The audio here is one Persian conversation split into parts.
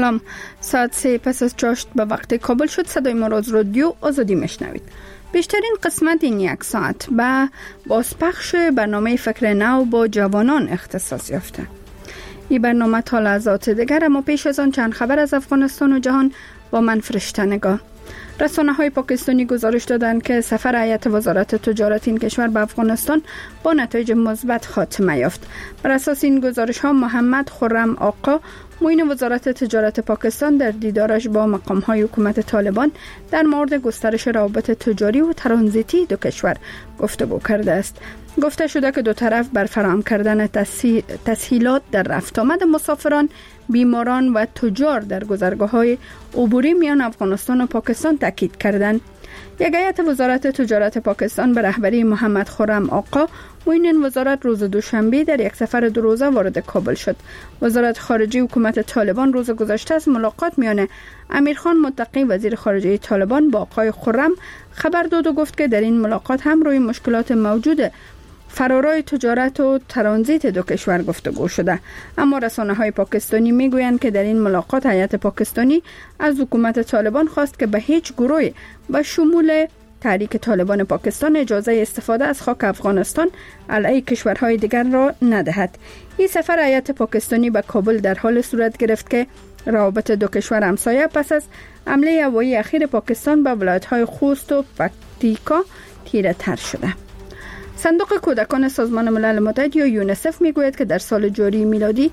سلام. ساعت 3 پس از چاشت به وقت کابل شد. صدای ما را از رادیو آزادی میشنوید. بیشترین قسمت این یک ساعت به بازپخش برنامه فکر نو با جوانان اختصاص یافته. این برنامه تا لحظات دیگر، اما پیش از آن چند خبر از افغانستان و جهان با من فرشته نگاه. رسانه‌های پاکستانی گزارش دادند که سفر هیئت وزارت تجارت این کشور به افغانستان با نتایج مثبت خاتمه یافت. بر اساس این گزارش‌ها محمد خرم آقا، معین وزارت تجارت پاکستان، در دیدارش با مقام‌های حکومت طالبان در مورد گسترش روابط تجاری و ترانزیتی دو کشور گفتگو کرده است. گفته شده که دو طرف بر فراهم کردن تسهیلات در رفت آمد مسافران، بیماران و تجار در گذرگاه‌های عبوری میان افغانستان و پاکستان تاکید کردند. یک هیئت وزارت تجارت پاکستان به رهبری محمد خرم آقا، معین وزارت، روز دوشنبه در یک سفر 2 روزه وارد کابل شد. وزارت خارجه حکومت طالبان روز گذشته از ملاقات میان امیرخان متقی، وزیر خارجه طالبان، با آقای خرم خبر داد و گفت که در این ملاقات هم روی مشکلات موجود فرارای تجارت و ترانزیت دو کشور گفتگو شده. اما رسانه‌های پاکستانی میگویند که در این ملاقات هیئت پاکستانی از حکومت طالبان خواست که به هیچ گروهی به شمول تحریک طالبان پاکستان اجازه استفاده از خاک افغانستان علیه کشورهای دیگر را ندهد. این سفر هیئت پاکستانی به کابل در حال صورت گرفت که روابط دو کشور همسایه پس از حمله هوایی اخیر پاکستان به ولایت‌های خوست و پکتیکا تیره تر شده. صندوق کودکان سازمان ملل متحد یا یونیسف میگوید که در سال جاری میلادی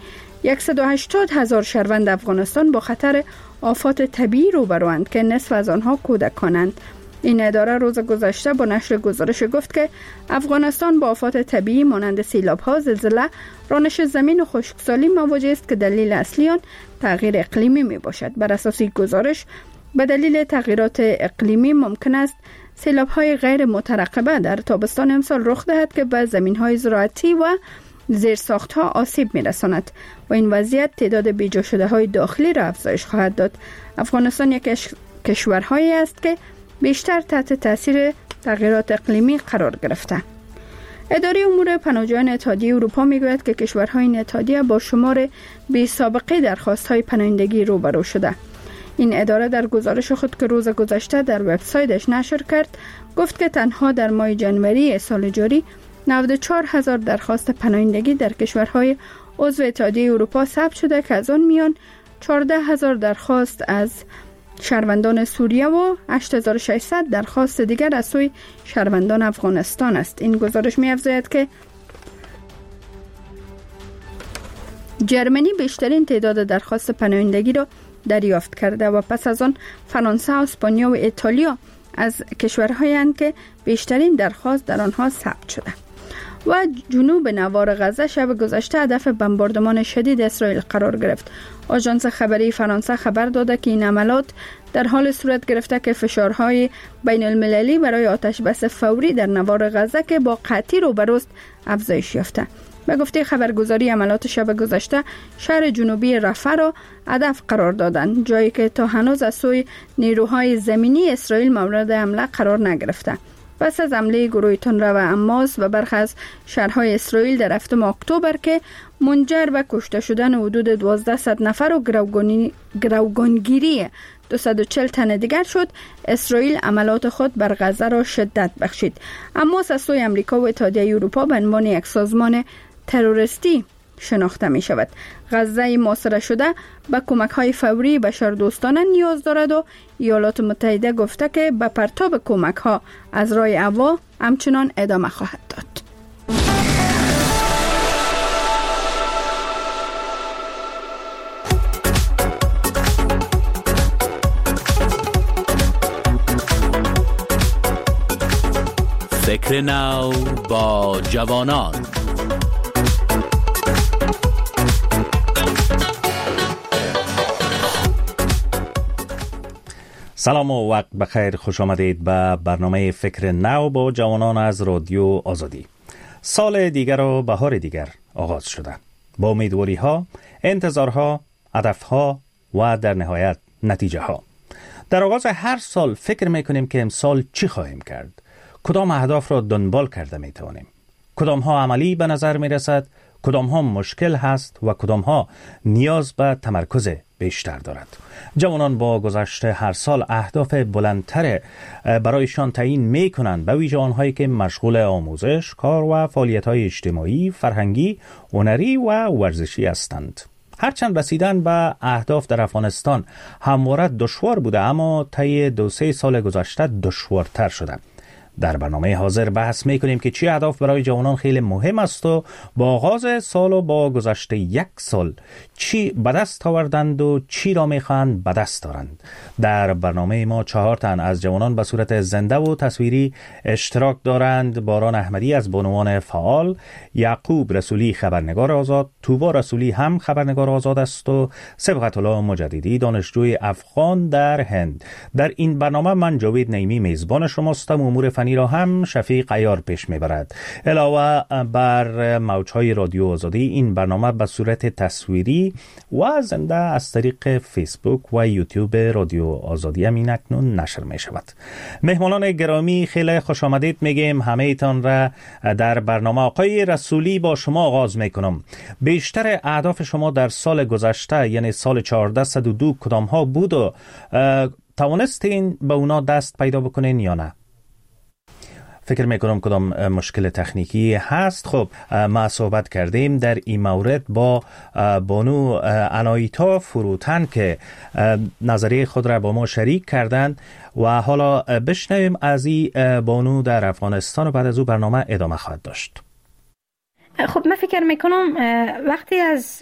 180,000 شهروند افغانستان با خطر آفات طبیعی روبروند که نصف از آنها کودکانند. این اداره روز گذشته با نشر گزارش گفت که افغانستان با آفات طبیعی مانند سیلاب‌ها، زلزله، رانش زمین و خشکسالی مواجه است که دلیل اصلی آن تغییر اقلیمی میباشد. بر اساس گزارش، به دلیل تغییرات اقلیمی ممکن است سیلاب‌های غیر مترقبه در تابستان امسال رخ دهد که به زمین‌های زراعتی و زیرساخت‌ها آسیب می‌رساند و این وضعیت تعداد بیجا شده‌های داخلی را افزایش خواهد داد. افغانستان یک کشورهایی است که بیشتر تحت تاثیر تغییرات اقلیمی قرار گرفته. اداره امور پناهجویان اتحادیه اروپا میگوید که کشورهای این اتحادیه با شمار بی‌سابقه درخواست‌های پناهندگی روبرو شده. این اداره در گزارش خود که روز گذشته در وبسایتش نشر کرد گفت که تنها در ماه جنوری سال جاری 94,000 درخواست پناهندگی در کشورهای عضو اتحادیه اروپا ثبت شده که از آن میان 14,000 درخواست از شهروندان سوریه و 8,600 درخواست دیگر از سوی شهروندان افغانستان است. این گزارش می‌افزاید که جرمنی بیشترین تعداد درخواست پناهندگی را دریافت کرده و پس از آن فرانسه، اسپانیا و ایتالیا از کشورهایی اند که بیشترین درخواست در آنها ثبت شده. و جنوب نوار غزه شب گذشته هدف بمباردمان شدید اسرائیل قرار گرفت. آژانس خبری فرانسه خبر داده که این عملیات در حال صورت گرفته که فشارهای بین المللی برای آتش بس فوری در نوار غزه که با قحطی روبروست افزایش یافته. به گفته خبرگزاری، عملیات شب گذشته شهر جنوبی رفح را هدف قرار دادند، جایی که تا هنوز از سوی نیروهای زمینی اسرائیل مورد حمله قرار نگرفته. پس از حمله گروه تندرو و حماس و برخی از شهرهای اسرائیل در 7 اکتبر که منجر به کشته شدن حدود 1200 نفر و گروگانگیری 240 تن دیگر شد، اسرائیل عملیات خود بر غزه را شدت بخشید. حماس از سوی امریکا و اتحادیه اروپا به عنوان یک سازمان تروریستی شناخته می شود. غزه محاصره شده به کمک‌های فوری بشردوستانه نیاز دارد و ایالات متحده گفته که به پرتاب کمک‌ها از راه هوا همچنان ادامه خواهد داد. فکر نو با جوانان. سلام و وقت بخیر، خوش آمدید به برنامه فکر نو با جوانان از رادیو آزادی. سال دیگر و بهار دیگر آغاز شده، با امیدواری ها، انتظارها، هدفها و در نهایت نتیجه ها. در آغاز هر سال فکر میکنیم که امسال چی خواهیم کرد، کدام اهداف را دنبال کرده میتوانیم، کدام ها عملی به نظر میرسد، کدام ها مشکل هست و کدام ها نیاز به تمرکز بیشتر دارد. جوانان با گذشت هر سال اهداف بلندتر برایشان تعیین می کنند، به ویژه آنهایی که مشغول آموزش، کار و فعالیت‌های اجتماعی، فرهنگی، هنری و ورزشی هستند. هرچند رسیدن به اهداف در افغانستان همواره دشوار بوده، اما طی 2-3 سال گذشته دشوارتر شده. در برنامه حاضر بحث میکنیم که چی اهداف برای جوانان خیلی مهم است و با آغاز سال و با گذشت 1 سال چی به دست آوردند و چی را میخواهند به دست دارند. در برنامه ما 4 تن از جوانان به صورت زنده و تصویری اشتراک دارند: باران احمدی از بانوان فعال، یعقوب رسولی خبرنگار آزاد، توبا رسولی هم خبرنگار آزاد است و صبغت الله مجددی دانشجوی افغان در هند. در این برنامه من جاوید نعیمی میزبان شماستم. امور فنی را هم شفیق عیار پیش میبرد. علاوه بر موجهای رادیو آزادی، این برنامه به صورت تصویری و زنده از طریق فیسبوک و یوتیوب رادیو آزادی هم این اکنون نشر می شود. مهمانان گرامی خیلی خوش آمدید میگیم همه ایتان را در برنامه. آقای رسولی با شما آغاز میکنم. بیشتر اهداف شما در سال گذشته یعنی سال 1402 کدام ها بود و توانستین به اونا دست پیدا بکنین یا نه؟ فکر میکنم کدام مشکل تکنیکی هست. خب ما صحبت کردیم در این مورد با بانو انایتا فروتن که نظریه خود را با ما شریک کردند و حالا بشنویم از این بانو در افغانستان و بعد از او برنامه ادامه خواهد داشت. خب من فکر میکنم وقتی از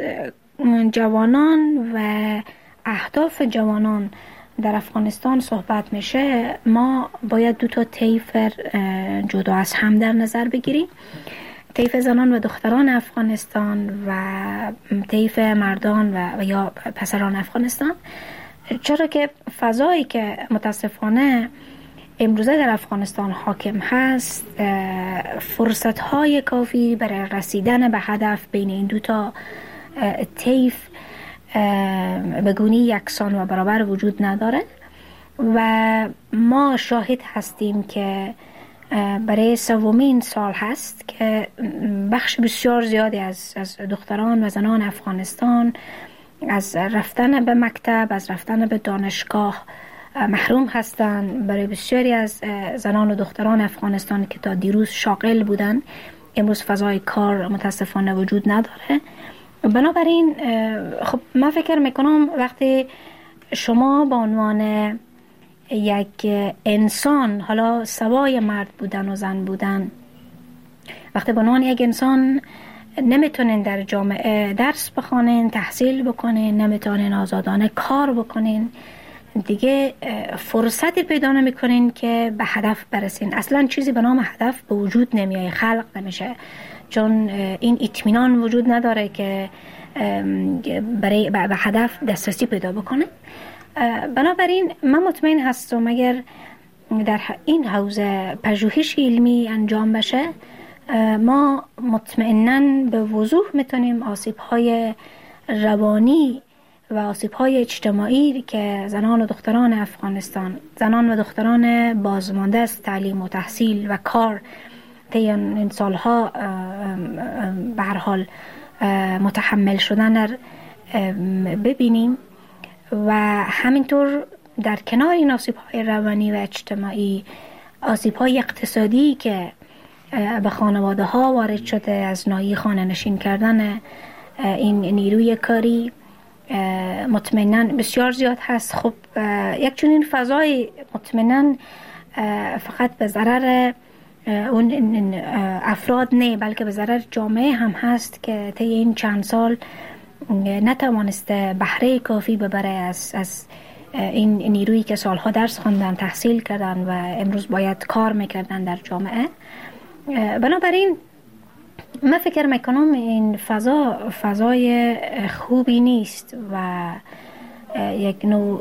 جوانان و اهداف جوانان در افغانستان صحبت میشه، ما باید 2 طیف جدا از هم در نظر بگیریم: طیف زنان و دختران افغانستان و طیف مردان و یا پسران افغانستان. چرا که فضایی که متاسفانه امروزه در افغانستان حاکم هست، فرصت‌های کافی برای رسیدن به هدف بین این 2 طیف به گونه یکسان و برابر وجود نداره و ما شاهد هستیم که برای 3مین سال هست که بخش بسیار زیادی از دختران و زنان افغانستان از رفتن به مکتب، از رفتن به دانشگاه محروم هستند. برای بسیاری از زنان و دختران افغانستان که تا دیروز شاغل بودن، امروز فضای کار متاسفانه وجود نداره. بنابراین خب من فکر میکنم وقتی شما به عنوان یک انسان، حالا سوای مرد بودن و زن بودن، وقتی به عنوان یک انسان نمیتونین در جامعه درس بخونین، تحصیل بکنین، نمیتونین آزادانه کار بکنین، دیگه فرصتی پیدا نمیکنین که به هدف برسین. اصلا چیزی به نام هدف به وجود نمیاد، خلق نمیشه، چون این اطمینان وجود نداره که برای به هدف دسترسی پیدا بکنه. بنابراین من مطمئن هستم اگر در این حوزه پژوهش علمی انجام بشه، ما مطمئناً به وضوح میتونیم آسیب‌های روانی و آسیب‌های اجتماعی که زنان و دختران افغانستان، زنان و دختران بازمانده از تعلیم و تحصیل و کار طی این سالها به هر حال متحمل شدن ببینیم و همینطور در کنار این آسیب‌های روانی و اجتماعی، آسیب‌های اقتصادی که به خانواده ها وارد شده از ناحیه خانه نشین کردن این نیروی کاری مطمئناً بسیار زیاد هست. خب یک چنین فضای مطمئناً فقط به ضرر اون افراد نه، بلکه به ضرر جامعه هم هست که طی این چند سال نتوانسته بهره کافی ببره از این نیرویی که سالها درس خواندن، تحصیل کردن و امروز باید کار میکردن در جامعه. بنابراین من فکر میکنم این فضای خوبی نیست و یک نوع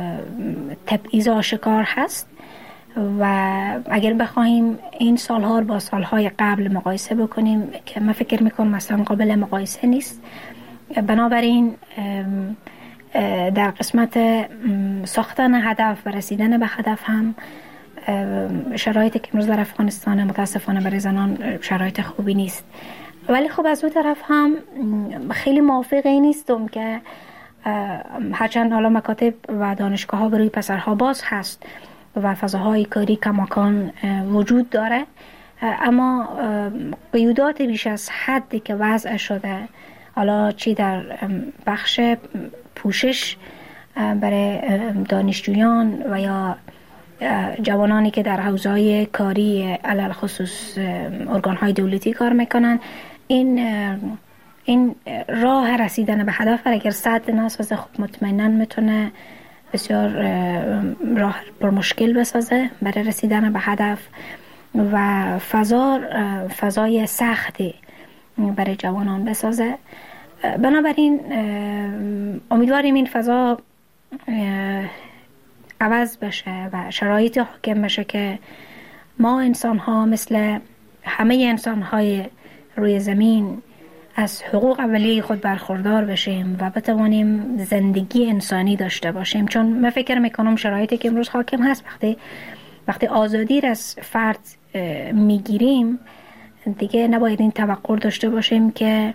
تبعیض آشکار هست و اگر بخوایم این سالها با سالهای قبل مقایسه بکنیم که من فکر میکنم مثلا قابل مقایسه نیست. بنابراین در قسمت ساختن هدف و رسیدن به هدف هم شرایطی که امروز در افغانستان متاسفانه برای زنان شرایط خوبی نیست. ولی خب از اون طرف هم خیلی موافقه نیستم که هرچند حالا مکاتب و دانشگاه ها بروی پسرها باز هست و فضاهای کاری کماکان وجود داره، اما قیودات بیش از حدی که وضع شده، حالا چی در بخش پوشش برای دانشجویان و یا جوانانی که در حوزه‌های کاری علل خصوص ارگان‌های دولتی کار میکنن، این راه رسیدن به هدف اگر سد نسازه خب مطمئناً میتونه بسیار راه پر مشکل بسازه برای رسیدن به هدف و فضای سختی برای جوانان بسازه. بنابراین امیدواریم این فضا عوض بشه و شرایط حاکم بشه که ما انسان ها مثل همه انسان های روی زمین از حقوق اولیه خود برخوردار بشیم و بتوانیم زندگی انسانی داشته باشیم. چون من فکر میکنم شرایطی که امروز حاکم هست، وقتی آزادی را از فرد میگیریم دیگه نباید این توقع داشته باشیم که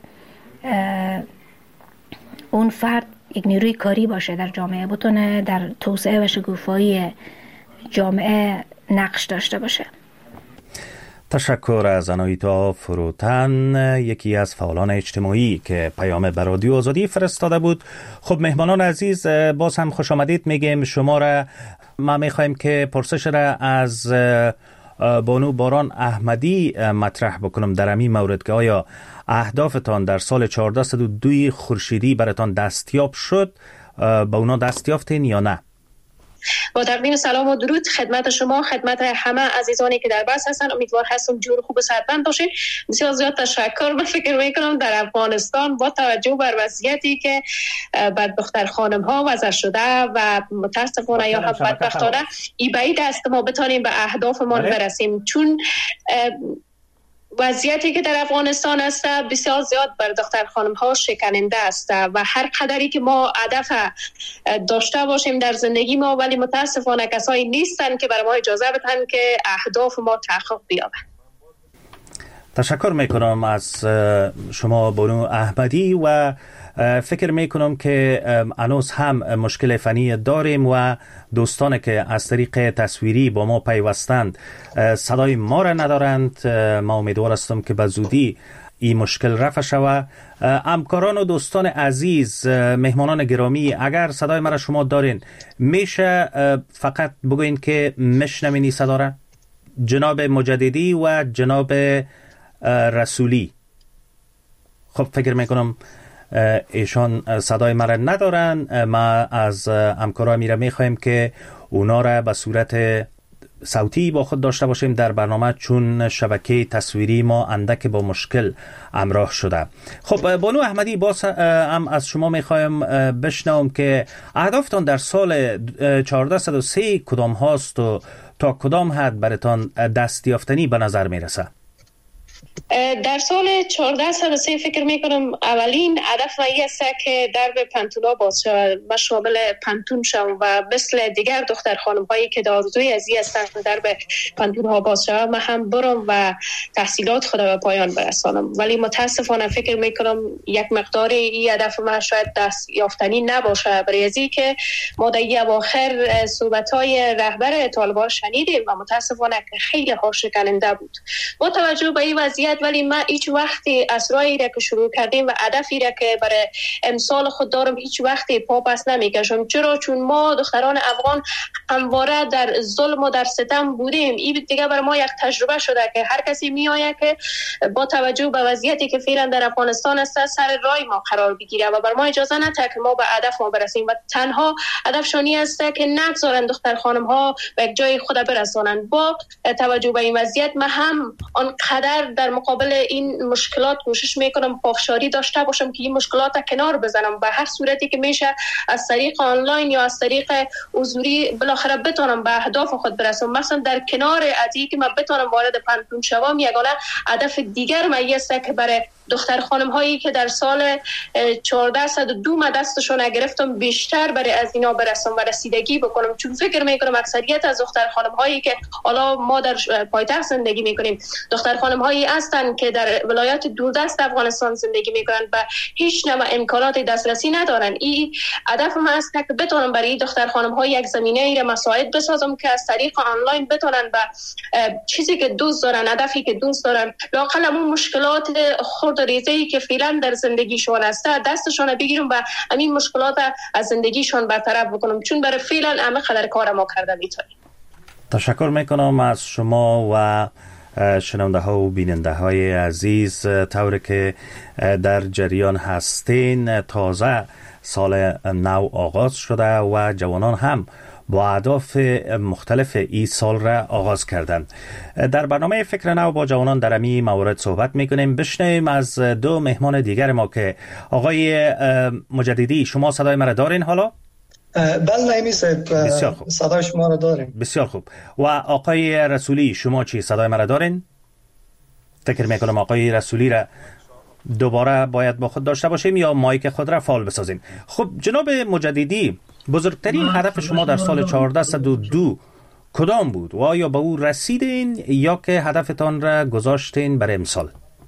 اون فرد یک نیروی کاری باشه در جامعه، بتونه در توسعه و شکوفایی جامعه نقش داشته باشه. تشکر از آناهیتا فروتن، یکی از فعالان اجتماعی که پیام به رادیو آزادی فرستاده بود. خب مهمانان عزیز، باز هم خوش آمدید میگیم شما را. ما میخوایم که پرسش را از بانو باران احمدی مطرح بکنم در همین مورد که آیا اهدافتان در سال 1402 خورشیدی براتان دستیاب شد؟ به اونا دستیافتین یا نه؟ با تقدیم سلام و درود خدمت شما، خدمت همه عزیزانی که در بس هستن. امیدوار هستم جور خوب و صحتمند باشین. بسیار زیاد تشکر. من فکر میکنم در افغانستان با توجه بر وضعیتی که بر دختر خانم ها وضع شده و متاسفانه یا هم بدبختانه ای بعید است ما بتانیم به اهدافمون برسیم، چون وضعیتی که در افغانستان است بسیار زیاد بر دختر خانم ها شکننده است و هر قدری که ما هدف داشته باشیم در زندگی ما، ولی متاسفانه کسایی نیستن که برای ما اجازه بدن که اهداف ما تحقق بیابد. تشکر میکنم از شما بانو احمدی و فکر میکنم که هنوز هم مشکل فنی داریم و دوستانی که از طریق تصویری با ما پیوستند صدای ما را ندارند. ما امیدوار هستم که به زودی این مشکل رفع شود. همکاران و دوستان عزیز، مهمانان گرامی، اگر صدای ما را شما دارین میشه فقط بگوین که مشنوین صدا را؟ جناب مجددی و جناب رسولی. خب فکر میکنم ایشان صدای مرا ندارن. ما از همکارا میره میخوایم که اونا را به صورت صوتی با خود داشته باشیم در برنامه، چون شبکه تصویری ما اندک با مشکل همراه شده. خب بانو احمدی، باز هم از شما میخوایم بشنوم که اهدافتان در سال 1403 کدام هاست و تا کدام حد براتان دستیافتنی به نظر میرسه؟ در سال 1403 فکر میکنم اولین هدف این است که درب پنتونا باز شود و شامل پنتون شوم و مثل دیگر دختر خانم هایی که آرزوی از این هستند درب پنتون ها باز شود من هم برم و تحصیلات خود به پایان برسانم. ولی متاسفانه فکر میکنم یک مقدار این هدف من شاید دست یافتنی نباشه، برای ازی که ما در اواخر صحبت های رهبر طالبان شنیدیم و متاسفانه خیلی ها شکننده بود. با توجه به این وضعیت ولی من هیچ وقتی اسرایی را که شروع کردیم و هدفی را که برای امسال خود دارم هیچ وقتی پا پس نمیکشم. چرا؟ چون ما دختران افغان همواره در ظلم و در ستم بودیم. این دیگه برای ما یک تجربه شده که هر کسی میآید که با توجه به وضعیتی که فعلا در افغانستان است سر راه ما قرار بگیره و بر ما اجازه نده که ما به هدف ما برسیم و تنها هدفشانی است که نگذارن دختر خانم ها به یک جای خود برسانند. با توجه به این وضعیت من هم آنقدر در مقابل این مشکلات کوشش میکنم پافشاری داشته باشم که این مشکلات کنار بزنم و هر صورتی که میشه از طریق آنلاین یا از طریق حضوری بالاخره بتونم به اهداف خود برسم. مثلا در کنار ازی که من بتونم وارد پنتون شوم، یگانه هدف دیگر من است که برای دختر خانم هایی که در سال 1402 من دستشون گرفتم بیشتر برای از اینا برسم و رسیدگی بکنم، چون فکر میکنم اکثریت از دختر خانم هایی که حالا ما در پایتخت زندگی میکنیم دختر خانم هایی هستند که در ولایات دوردست افغانستان زندگی میکنند و هیچ نوع امکانات دسترسی ندارن. این هدف من است که بتونم برای دختر خانم ها یک زمینه ای را مساعد بسازم که از طریق آنلاین بتونن و چیزی که دوست دارن، هدفی که دوست دارن، لااقل اون مشکلات خرد و ریزه‌ای که فعلا در زندگیشون هست دستشون بگیرم و همین مشکلات از زندگیشون برطرف بکنم، چون برای فعلا همه قدر کار ما کرده میتونیم. تشکر میکنم از شما و شنونده ها و بیننده های عزیز. طوری که در جریان هستین، تازه سال نو آغاز شده و جوانان هم با اهداف مختلف این سال را آغاز کردند. در برنامه فکر نو با جوانان در این مورد صحبت میکنیم. بشنویم از دو مهمان دیگر ما که آقای مجددی، شما صدای مرا دارین حالا؟ بله نایمی صاحب، صدای شما را داریم. بسیار خوب. و آقای رسولی، شما چی صدای مرا دارین؟ فکر میکنم آقای رسولی را دوباره باید با خود داشته باشیم یا مایک خود را فعال بسازیم. خب جناب مجددی، بزرگترین هدف شما در سال 1402 کدام بود و آیا به او رسیدین یا که هدفتان را گذاشتین برای امسال؟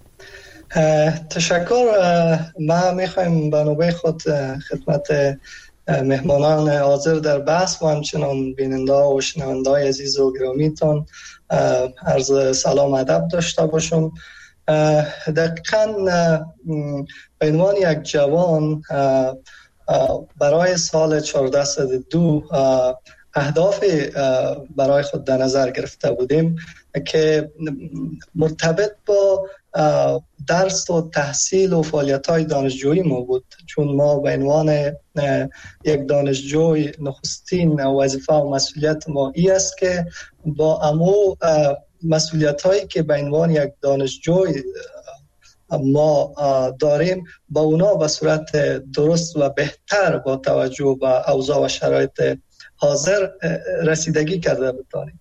تشکر. ما میخوایم به نوبه خود خدمت مهمانان حاضر در بحث و همچنان بیننده و شنونده های عزیز و گرامیتان عرض سلام و ادب داشته باشم. دقیقاً به عنوان یک جوان برای سال 1402 اهداف برای خود در نظر گرفته بودیم که مرتبط با درس و تحصیل و فعالیت‌های دانشجویی ما بود، چون ما به عنوان یک دانشجوی نخستین وظیفه و مسئولیت ما این است که با امو مسئولیت‌هایی که به عنوان یک دانشجوی ما داریم با اونا به صورت درست و بهتر با توجه به اوضاع و شرایط حاضر رسیدگی کرده بتانیم.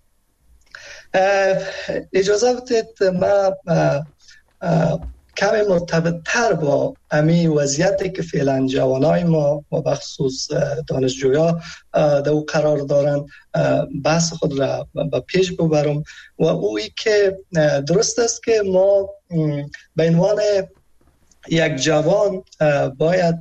اجازه بدید ما کمی مرتبط تر با امی وضعیتی که فعلا جوانای ما و بخصوص دانشجویا در او قرار دارن بحث خود را به پیش ببرم و اویی که درست است که ما به عنوان یک جوان باید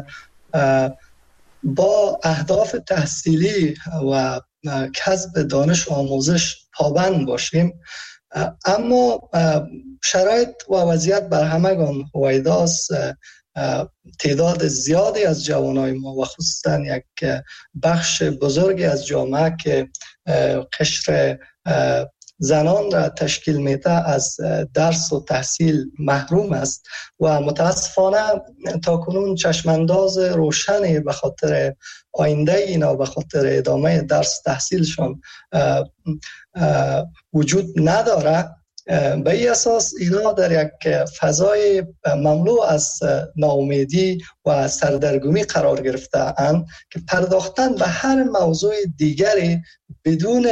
با اهداف تحصیلی و کسب دانش و آموزش پابند باشیم، اما شرایط و وضعیت بر همگان هویداست. تعداد زیادی از جوانای ما و خصوصا یک بخش بزرگی از جامعه که قشر زنان را تشکیل میده از درس و تحصیل محروم است و متاسفانه تا کنون چشمانداز روشنی به خاطر آینده اینا به خاطر ادامه درس تحصیلشان وجود نداره. به این اساس اینا در یک فضای مملو از ناامیدی و سردرگمی قرار گرفته اند که پرداختن به هر موضوع دیگری بدون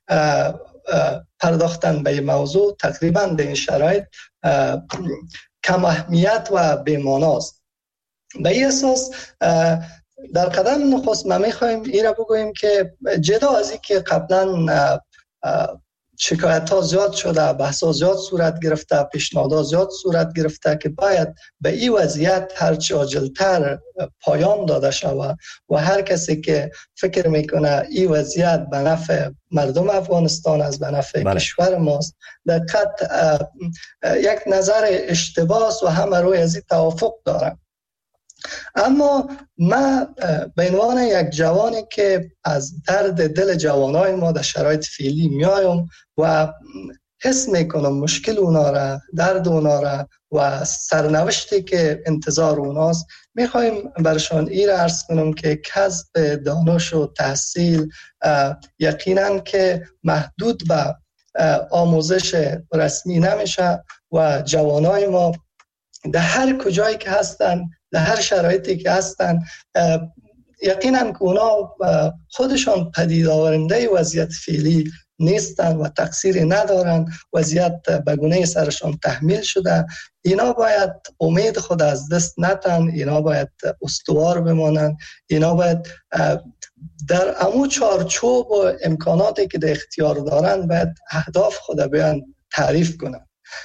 پرداختن به این موضوع تقریبا در این شرایط کم اهمیت و بی‌معناست. به این اساس در قدم نخست ما می‌خوایم این را بگوییم که جدا از این که قبلا شکایت ها زیاد شده، بحث ها زیاد صورت گرفته، پیشنهادها زیاد صورت گرفته که باید به این وضعیت هرچی عاجلتر پایان داده شود و هر کسی که فکر میکنه این وضعیت به نفع مردم افغانستان از به نفع کشور ماست، دقیقاً یک نظر اشتباه و همه روی از این توافق دارم. اما من به عنوان یک جوانی که از درد دل جوانای ما در شرایط فعلی میایم و حس میکنم مشکل اونا را، درد اونا را و سرنوشتی که انتظار اوناست، میخوایم برشان این را عرض کنم که کسب دانش و تحصیل یقینا که محدود به آموزش رسمی نمیشه و جوانای ما در هر کجایی که هستن، در هر شرایطی که هستن، یقینا که اونا خودشان پدید آورنده وضعیت فعلی نیستن و تقصیری ندارن، وضعیت به گونه سرشان تحمیل شده. اینا باید امید خود از دست ندن، اینا باید استوار بمانند، اینا باید در امو چارچوب و امکاناتی که در اختیار دارن باید اهداف خود بیان تعریف کنن.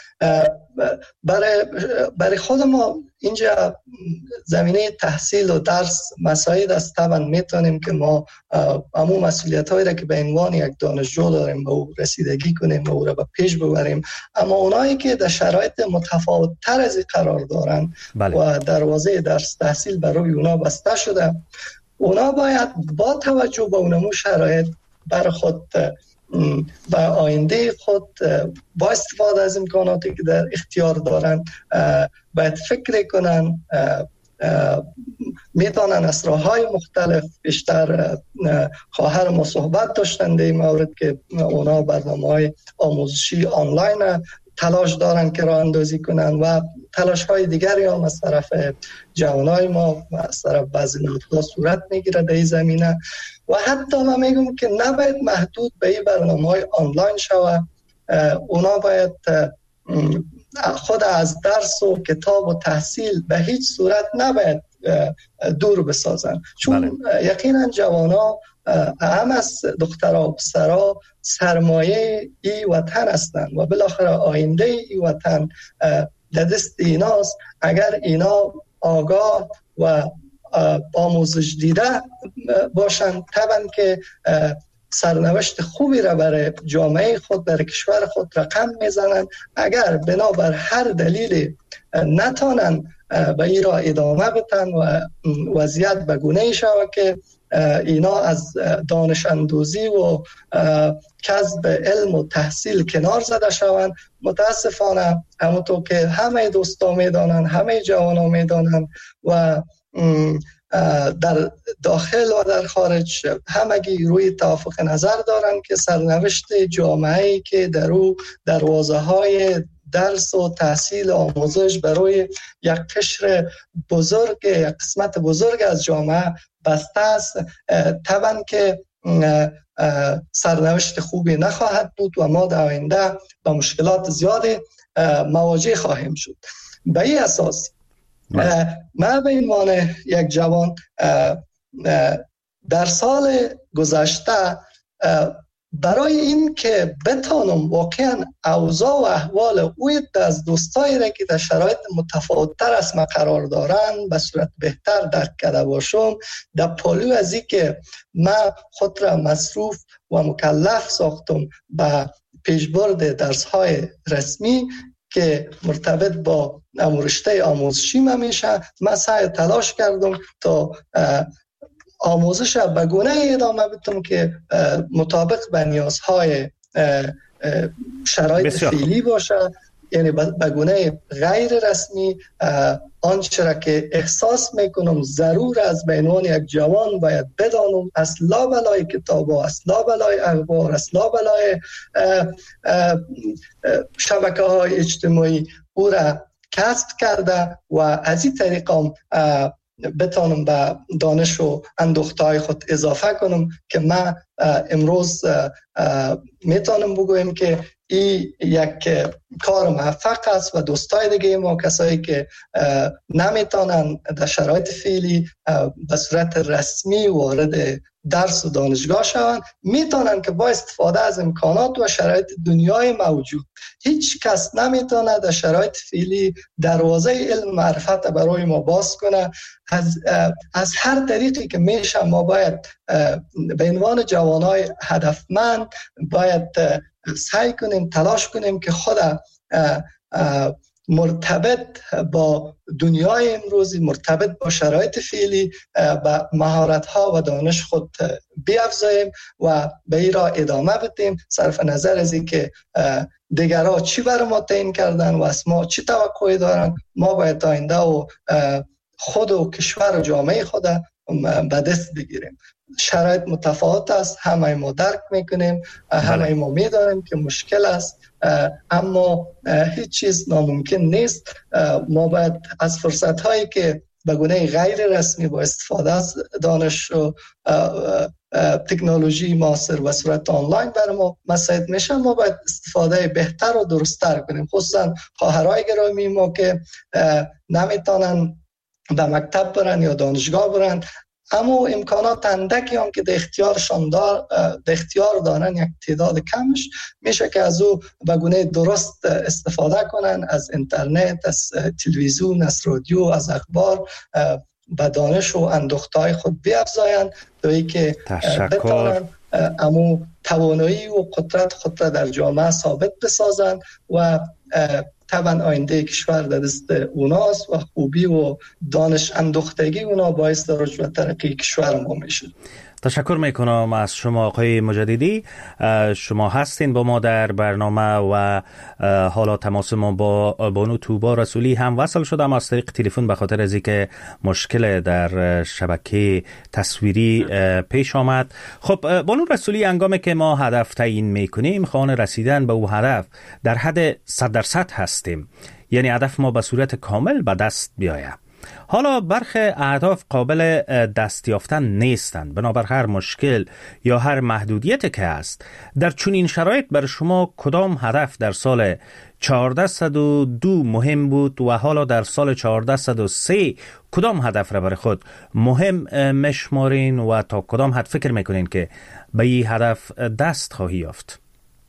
برای خود ما اینجا زمینه تحصیل و درس مساعد است. طبعا میتونیم که ما همون مسئولیت هایی را که به عنوان یک دانشجو داریم به او رسیدگی کنیم و او را به پیش ببریم، اما اونایی که در شرایط متفاوت تر از قرار دارن و دروازه درس تحصیل برای اونا بسته شده، اونا باید با توجه به اونمو شرایط بر خود و آینده خود با استفاده از امکاناتی که در اختیار دارن باید فکر کنن، میتونن از راه‌های مختلف. بیشتر خواهر ما صحبت داشتن در این مورد که اونا برنامه‌های آموزشی آنلاین تلاش دارن که راه اندازی کنن و تلاش‌های دیگری هم از طرف جوانای ما و از طرف بعضی نهادها صورت میگیره در این زمینه. و حتی من میگم که نباید محدود به این برنامه‌های آنلاین شود، اونا باید خود از درس و کتاب و تحصیل به هیچ صورت نباید دور بسازن، چون یقینا جوانا هم از دخترها و پسرها سرمایه ای وطن هستند و بالاخره آینده ای وطن در دست ایناست. اگر اینا آگاه و آموزش دیده باشند، طبعا که سرنوشت خوبی را برای جامعه خود، برای کشور خود رقم میزنند. اگر بنابر هر دلیل نتانن به این را ادامه بدن و وضعیت به گونه‌ای شود که اینا از دانش اندوزی و کسب علم و تحصیل کنار زده شوند، متاسفانه همونطور که همه دوستا میدانن، همه جوانا میدانن و در داخل و در خارج همگی روی توافق نظر دارن که سرنوشت جامعه‌ای که در او دروازه‌های درس و تحصیل و آموزش برای یک قشر بزرگ، یک قسمت بزرگ از جامعه بسته است، طبعا که سرنوشت خوبی نخواهد بود و ما در آینده با مشکلات زیادی مواجه خواهیم شد. به این اساس من به عنوان یک جوان در سال گذشته برای این که بتانم واقعا اوضاع و احوال اوی از دوستایی را که در شرایط متفاوت‌تر از ما قرار دارن به صورت بهتر درک کرده باشم، در پالو از این که من خود را مصروف و مکلف ساختم به پیشبرد درس‌های رسمی که مرتبط با رشته آموزشی میشه، من سعی تلاش کردم تا آموزش به گونه ادامه بدم که مطابق به نیازهای شرایط فعلی باشه، یعنی به گونه غیر رسمی. آنچه را که احساس میکنم ضرور از به عنوان یک جوان باید بدانم، اصلا بلای کتاب و اصلا بلای اخبار، اصلا بلای شبکه های اجتماعی او را کسب کرده و از این طریق بتانم به دانش و اندوختهای خود اضافه کنم که من امروز میتونم بگویم که این یک کار موفق است و دوستای دیگه ما، کسایی که نمیتونن در شرایط فعلی به صورت رسمی وارد درس و دانشگاه شوند، میتونن که با استفاده از امکانات و شرایط دنیای موجود، هیچ کس نمیتونه در شرایط فعلی دروازه علم معرفت برای ما باز کنه. از هر طریقی که میشه ما باید به عنوان جوانای هدفمند باید سعی کنیم، تلاش کنیم که خود مرتبط با دنیای امروزی، مرتبط با شرایط فعلی با مهارت‌ها و دانش خود بیافزاییم و به این را ادامه بدیم، صرف نظر از این که دیگرها چی برای ما تعیین کردن و از ما چی توقعی دارن. ما باید آینده و خود و کشور و جامعه خود به دست بگیریم. شرایط متفاوت است، همه ما درک میکنیم، همه ما میدانیم که مشکل است، اما هیچ چیز ناممکن نیست. ما باید از فرصت هایی که به گونه غیر رسمی با استفاده از دانش و تکنولوژی معاصر و صورت آنلاین برای ما مساعد میشه، ما باید استفاده بهتر و درست‌تر کنیم. خصوصا خواهرای گرامی ما که نمیتونن به مکتب برن یا دانشگاه برن، اما امکانات اندکی هم که در اختیار دارن یک تعداد کمش میشه که از او به گونه درست استفاده کنن، از اینترنت، از تلویزیون، از رادیو، از اخبار به دانش و اندوختهای خود بیافزایند تا اینکه بتوانند اما توانایی و قدرت خود را در جامعه ثابت بسازند و طبعا آینده کشور در دست اوناست و خوبی و دانش اندوختگی اونا باعث رشد و ترقی کشور ما میشه. تشکر میکنم از شما آقای مجددی. شما هستین با ما در برنامه و حالا تماس ما با بانو توبا رسولی هم وصل شدم از طریق تلفن به خاطر از اینکه مشکل در شبکه تصویری پیش آمد. خب بانو رسولی، هنگامی که ما هدف تعیین میکنیم خواه رسیدن به او هدف در حد 100% هستیم، یعنی هدف ما به صورت کامل به دست بیاید. حالا برخی اهداف قابل دست یافتن نیستند بنابر هر مشکل یا هر محدودیتی که است. در چنین شرایط بر شما کدام هدف در سال 1402 مهم بود و حالا در سال 1403 کدام هدف را برای خود مهم میشمارین و تا کدام حد فکر میکنین که به این هدف دست خواهی یافت؟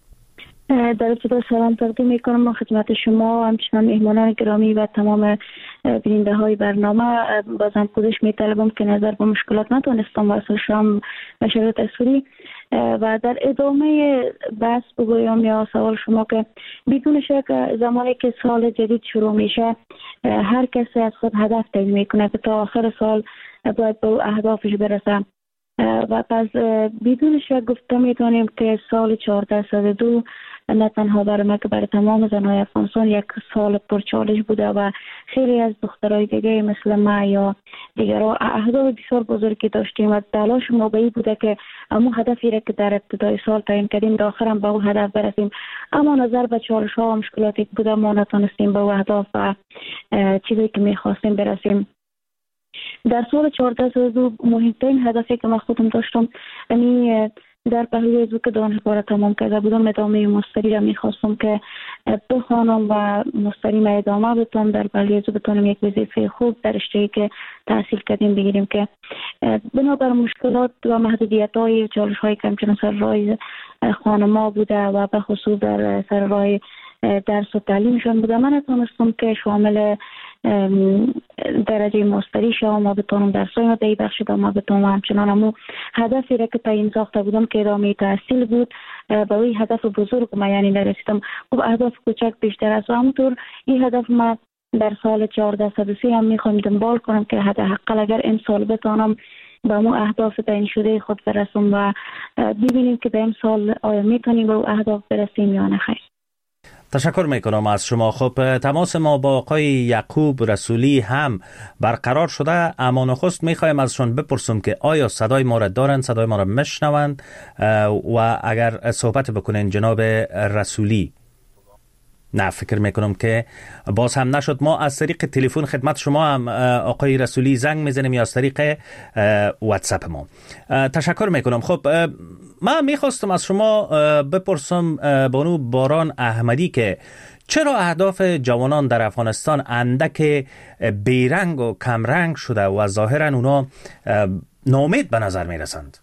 در ابتدا سلام تقدیم میکنم خدمت شما و همچنان مهمانان گرامی و تمام بیننده های برنامه. بازم پوزش میطلبم که نظر به مشکلات نتونستم وصل شم به شکل تصویری. و در ادامه بحث بگویم یا سوال شما که بدون شک زمانی که سال جدید شروع میشه هر کسی از خود هدف تعیین میکنه که تا آخر سال باید به اهدافش برسه و پس بدون شک گفته میتونیم که سال 1402 نه تنها برای ما که برای تمام زنهای افغانستان یک سال پرچالش بوده و خیلی از دخترای دیگه مثل ما یا دیگران اهداف بسیار بزرگی داشتیم و تلاش ما به این بوده که اما هدفی را که در ابتدای سال تعیین کردیم در آخر هم به اون هدف برسیم، اما نظر به چالش ها و مشکلاتی که بوده ما نتونستیم به اهداف و چیزی که میخواستیم برسیم. در سال 1402 مهمترین هدفی که من خودم داشتم یعنی در پهلوی از که دانشگاه تمام کرده بودم ادامه مستری را میخواستم که بخوانم و مستری ما ادامه بتونم در پهلوی از بتونم یک وظیفه خوب در رشته‌ای که تحصیل کردیم بگیریم که بنابر مشکلات و محدودیت های و چالش هایی که همچنان سر راه خانما بوده و به خصوص در سر راه درس و تعلیمشان بوده من نتونستم که شامل درجه مستری شما ما بتونم درسای ما دی بخش ما بتونم همچنان همون هدفی را که تعیین ساخته بودم که ادامه تحصیل بود به این هدف بزرگ ما یعنی نرسیدم. خب اهداف کوچک بیشتر است و همونطور این هدف ما در سال 1403 هم میخوام دنبال کنم که حداقل اگر این سال بتونم به اون اهداف تعیین شده خود برسم و ببینیم که به این سال آیا میتونیم به اون اهداف برسیم یا نه. خیر. تشکر میکنم از شما. خب تماس ما با آقای یعقوب رسولی هم برقرار شده، اما نخست میخوایم ازشون بپرسم که آیا صدای ما را دارن، صدای ما را میشنوند و اگر صحبت بکنین جناب رسولی. نه فکر میکنم که باز هم نشد. ما از طریق تلفن خدمت شما هم آقای رسولی زنگ میزنیم یا از طریق واتساپ ما. تشکر میکنم. خب من میخواستم از شما بپرسم بانو باران احمدی که چرا اهداف جوانان در افغانستان اندک بیرنگ و کمرنگ شده و ظاهرا اونا ناامید به نظر میرسند؟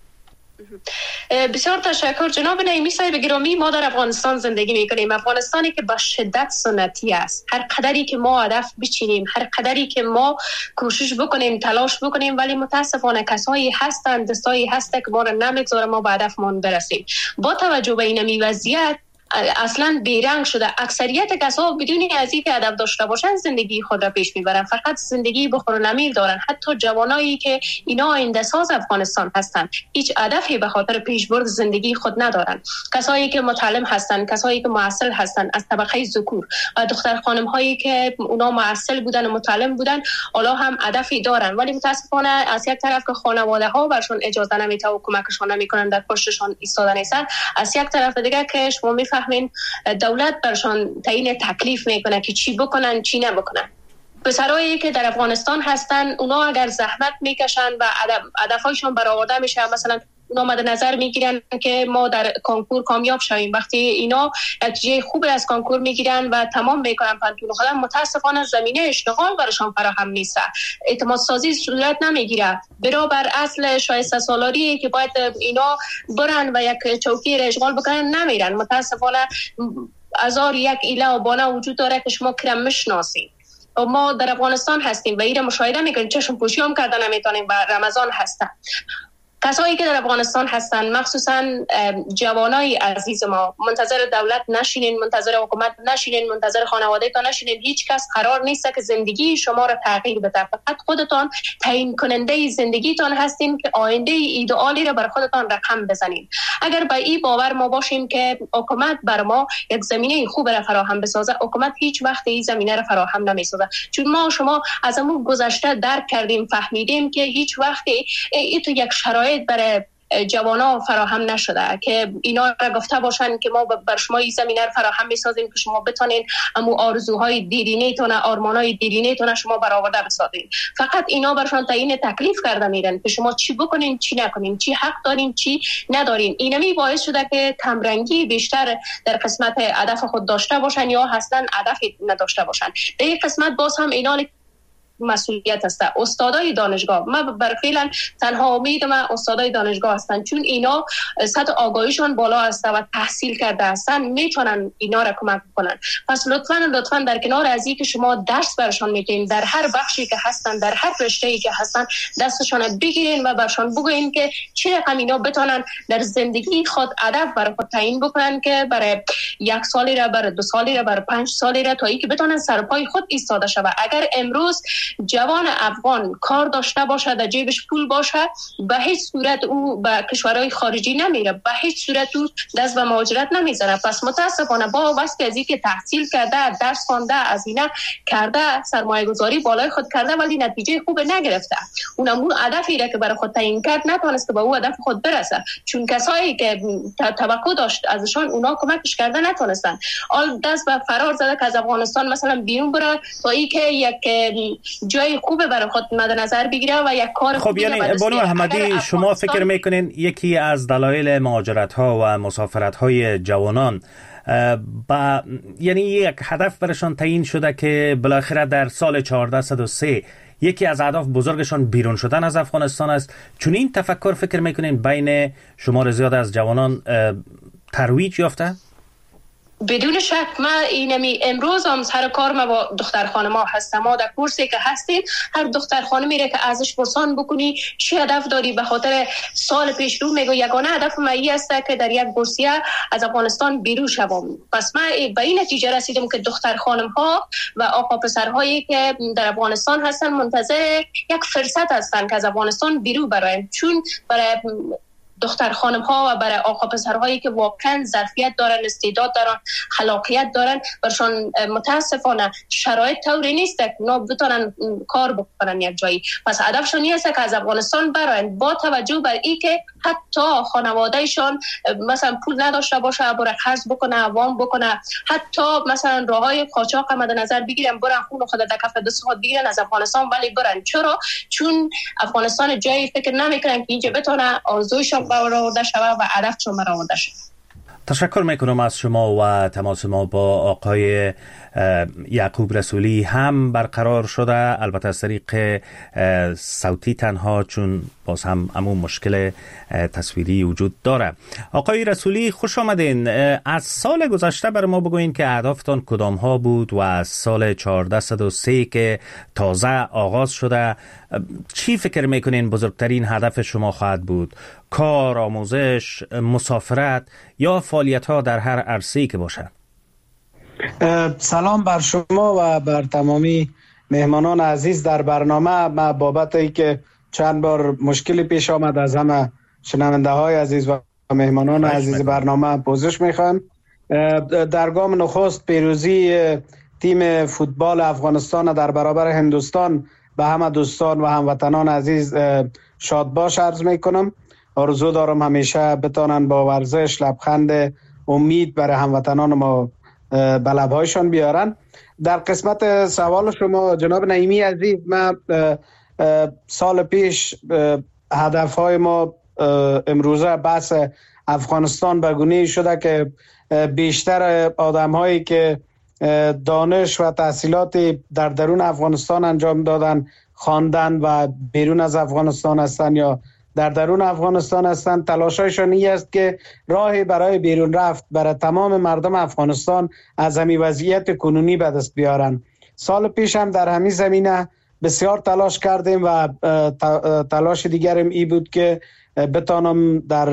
بسیار تشکر جناب نعیمی صاحب گرامی. ما در افغانستان زندگی میکنیم، افغانستانی که با شدت سنتی است. هر قدری که ما هدف بچینیم، هر قدری که ما کوشش بکنیم، تلاش بکنیم، ولی متاسفانه کسایی هستند، دستایی هست که ما را نمیگذاره ما به هدفمون برسیم. با توجه به این وضعیت اصلا بیرنگ شده. اکثریت کسا بدون از اینکه هدف داشته باشن زندگی خود را پیش میبرن، فقط زندگی بخور و نمیر دارن. حتی جوانایی که اینا آینده ساز افغانستان هستن هیچ هدفی به خاطر پیشبرد زندگی خود ندارن. کسایی که متعلم هستن، کسایی که معسل هستن از طبقه ذکور و دختر خانم هایی که اونا معسل بودن و متعلم بودن حالا هم هدفی دارن، ولی متاسفانه از یک طرف که خانواده ها برشون اجازه نمیده و کمکشون نمیکنن، در پشتشون ایستاده نیستن، از یک طرف دیگه که شما میفهمین دولت برشان تعیین تکلیف میکنه که چی بکنن چی نبکنن. پسرایی که در افغانستان هستن اونا اگر زحمت میکشن و هدفهایشون برآورده میشه، مثلا اونا مد نظر میگیرن که ما در کنکور کامیاب شویم، وقتی اینا نتیجه خوب از کنکور میگیرن و تمام میکنن پنتون خودم، متاسفانه زمینه اشتغال برشان فراهم نیست، اعتماد سازی صورت نمیگیره، برابر اصل شایسته سالاری که باید اینا برن و یک چوکی را اشغال بکنن نمیرن. متاسفانه هزار یک ایله و بانه وجود داره که شما کرم میشناسید. ما در افغانستان هستیم و ایره مشاهده میکنیم، چشم پوشی هم کردن نمیتونیم و رمضان هستن. کسایی که در افغانستان هستن، مخصوصا جوانای عزیز ما، منتظر دولت نشینین، منتظر حکومت نشینین، منتظر خانواده تا نشینین. هیچ کس قرار نیست که زندگی شما را تغییر بده، فقط خودتان تعیین کننده زندگیتان هستین که آینده ایدئالی را بر خودتان رقم بزنین. اگر با این باور ما باشیم که حکومت بر ما یک زمینه خوب را فراهم بسازه، حکومت هیچ وقت این زمینه را فراهم نمیسازه، چون ما شما از همون گذشته درک کردیم، فهمیدیم که هیچ وقت این تو یک شرایط برای جوانا فراهم نشده که اینا را گفته باشن که ما بر شما این زمینه را فراهم میسازیم که شما بتونین امو آرزوهای دیرینه‌تون، آرمانهای دیرینه‌تون شما برآورده بسازین. فقط اینا برشان تعیین تکلیف کرده میرن که شما چی بکنین، چی نکنین، چی حق دارین، چی ندارین. اینمی باعث شده که کمرنگی بیشتر در قسمت هدف خود داشته باشن یا اصلا هدفی نداشته باشن. در این قسمت باز هم اینا مسئولیت است. استادای دانشگاه، من بر فعلا تنها امید من استادای دانشگاه هستند، چون اینا سطح آگاهیشان بالا است و تحصیل کرده هستند، میتونن اینا را کمک کنن. پس لطفاً در کنار از اینکه شما درس برشان میدین، در هر بخشی که هستن، در هر رشته‌ای که هستن، دستشان بگیرین و برشان بگوین که چه رقم اینا بتونن در زندگی خود هدف برای خود تعیین بکنن که برای یک سالی را، برای 2 سالی را، برای 5 سالی را، تا اینکه بتونن سرپای خود ایستاده شود. اگر امروز جوان افغان کار داشته باشه، در جیبش پول باشه، به هیچ صورت او به کشورهای خارجی نمیره، به هیچ صورت او دست به مهاجرت نمیزنه. پس متاسفانه با واسه از اینکه تحصیل کرده، درس خوانده، از اینا کرده، سرمایه گذاری بالای خود کرده ولی نتیجه خوب نگرفته، اونم هدفی را که برای خود تعیین کرد نتونست که به او هدف خود برسه، چون کسایی که توقع داشت ازشان اونا کمکش کرده نتونستن. آل دست به فرار زده که از افغانستان مثلا بیرون بره تا اینکه یک جای خوبه برای خود مد نظر بگیره و یک کار خب. یعنی بانو احمدی، شما فکر میکنین یکی از دلایل مهاجرت ها و مسافرت های جوانان یعنی یک هدف برشان تعیین شده که بالاخره در سال 1403 یکی از اهداف بزرگشان بیرون شدن از افغانستان است؟ چون این تفکر فکر میکنین بین شمار زیاد از جوانان ترویج یافته؟ بدون شک. من اینمی امروز هم سر کار ما با دختر خانما هستم. ما در کورسی که هستیم هر دختر خانمی را که ازش پرسان بکنی چی هدف داری، به خاطر سال پیش رو میگه یگانه هدف من این است که در یک بورسیه از افغانستان بیرون شوم. پس من به این نتیجه رسیدم که دختر خانم ها و آقا پسرهایی که در افغانستان هستن منتظر یک فرصت هستن که از افغانستان بیرون برایم، چون برای دختر خانم ها و برای آقا پسرهایی که واقعا ظرفیت دارن، استعداد دارن، خلاقیت دارن، برشان متاسفانه شرایط طوری نیست که اونا بتونن کار بکنن یک جایی. پس هدفشون این است که از افغانستان براین، با توجه بر این که حتی خانوادهشان مثلا پول نداشته باشه برای قرض بکنه، وام بکنه، حتی مثلا راههای قاچاق مد نظر بگیرن، برن خون خود در کف دست خود بگیرن از افغانستان، ولی برن. چرا؟ چون افغانستان جایی فکر نمیکنن که اینجا بتونه آرزویشون برآورده شود و هدفشون برآورده شود. تشکر میکنم از شما و تماس ما با آقای یعقوب رسولی هم برقرار شده، البته از طریق صوتی تنها، چون باز هم همون مشکل تصویری وجود داره. آقای رسولی خوش آمدین. از سال گذشته بر ما بگوین که اهدافتان کدام ها بود و از سال 1403 که تازه آغاز شده چی فکر میکنین بزرگترین هدف شما خواهد بود؟ کار، آموزش، مسافرت یا فعالیت ها در هر عرصه‌ای که باشد؟ سلام بر شما و بر تمامی مهمانان عزیز در برنامه. ما بابت ای که چند بار مشکلی پیش آمد از همه شنونده های عزیز و مهمانان عزیز برنامه پوزش میخوام. در گام نخست پیروزی تیم فوتبال افغانستان در برابر هندوستان به همه دوستان و هموطنان عزیز شادباش عرض میکنم. آرزو دارم همیشه بتانن با ورزش لبخند امید برای هموطنان ما به لبهایشان بیارن. در قسمت سوال شما جناب نعیمی عزیز، ما سال پیش هدفهای ما امروزه بحث افغانستان به گونه‌ای شده که بیشتر آدم هایی که دانش و تحصیلات در درون افغانستان انجام دادن، خواندن و بیرون از افغانستان هستند یا در درون افغانستان هستند، تلاشایشان این است که راهی برای بیرون رفت برای تمام مردم افغانستان از همین وضعیت کنونی به دست بیارن. سال پیش هم در همین زمینه بسیار تلاش کردیم و تلاش دیگرم ای بود که بتانم در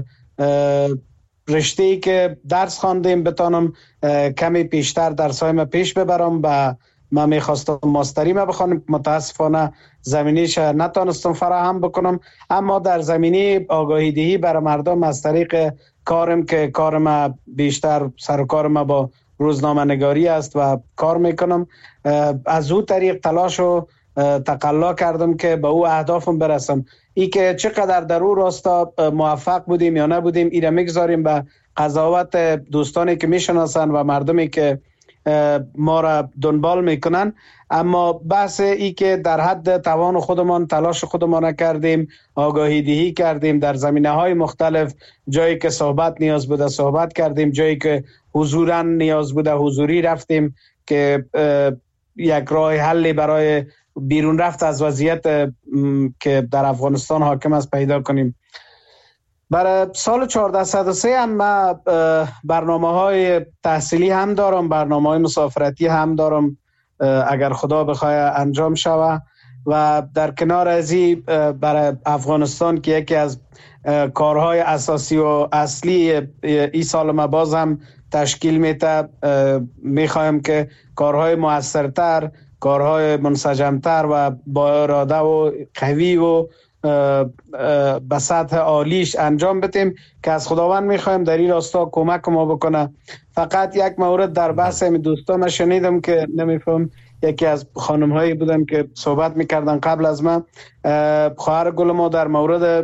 رشته‌ای که درس خواندیم بتانم کمی پیشتر درسایم پیش ببرم و من میخواستم ماستری ما بخوانم. متاسفانه زمینیش نتانستم فراهم بکنم، اما در زمینی آگاهی دهی برای مردم از طریق کارم که کار ما بیشتر سر کار ما با روزنامه نگاری است و کار میکنم، از او طریق تلاش و تقلا کردم که به او اهدافم برسم. ای که چقدر در او راستا موفق بودیم یا نبودیم ایره میگذاریم به قضاوت دوستانی که میشناسن و مردمی که ما را دنبال میکنن، اما بحث ای که در حد توان خودمان تلاش خودمان کردیم، آگاهی دهی کردیم در زمینه های مختلف، جایی که صحبت نیاز بوده صحبت کردیم، جایی که حضورا نیاز بوده حضوری رفتیم که یک راه حلی برای بیرون رفت از وضعیت که در افغانستان حاکم است پیدا کنیم. برای سال 1403 هم من برنامه های تحصیلی هم دارم، برنامه های مسافرتی هم دارم اگر خدا بخواه انجام شوه، و در کنار ازی برای افغانستان که یکی از کارهای اساسی و اصلی ای سال ما باز هم تشکیل میده، میخوایم که کارهای موثرتر، کارهای منسجمتر و با اراده و قوی و به سطح عالیش انجام بدیم که از خداوند میخوایم در این راستا کمک ما بکنه. فقط یک مورد در بحث دوستان شنیدم که نمیفهم، یکی از خانم هایی بودن که صحبت میکردن قبل از من، خواهر گل ما در مورد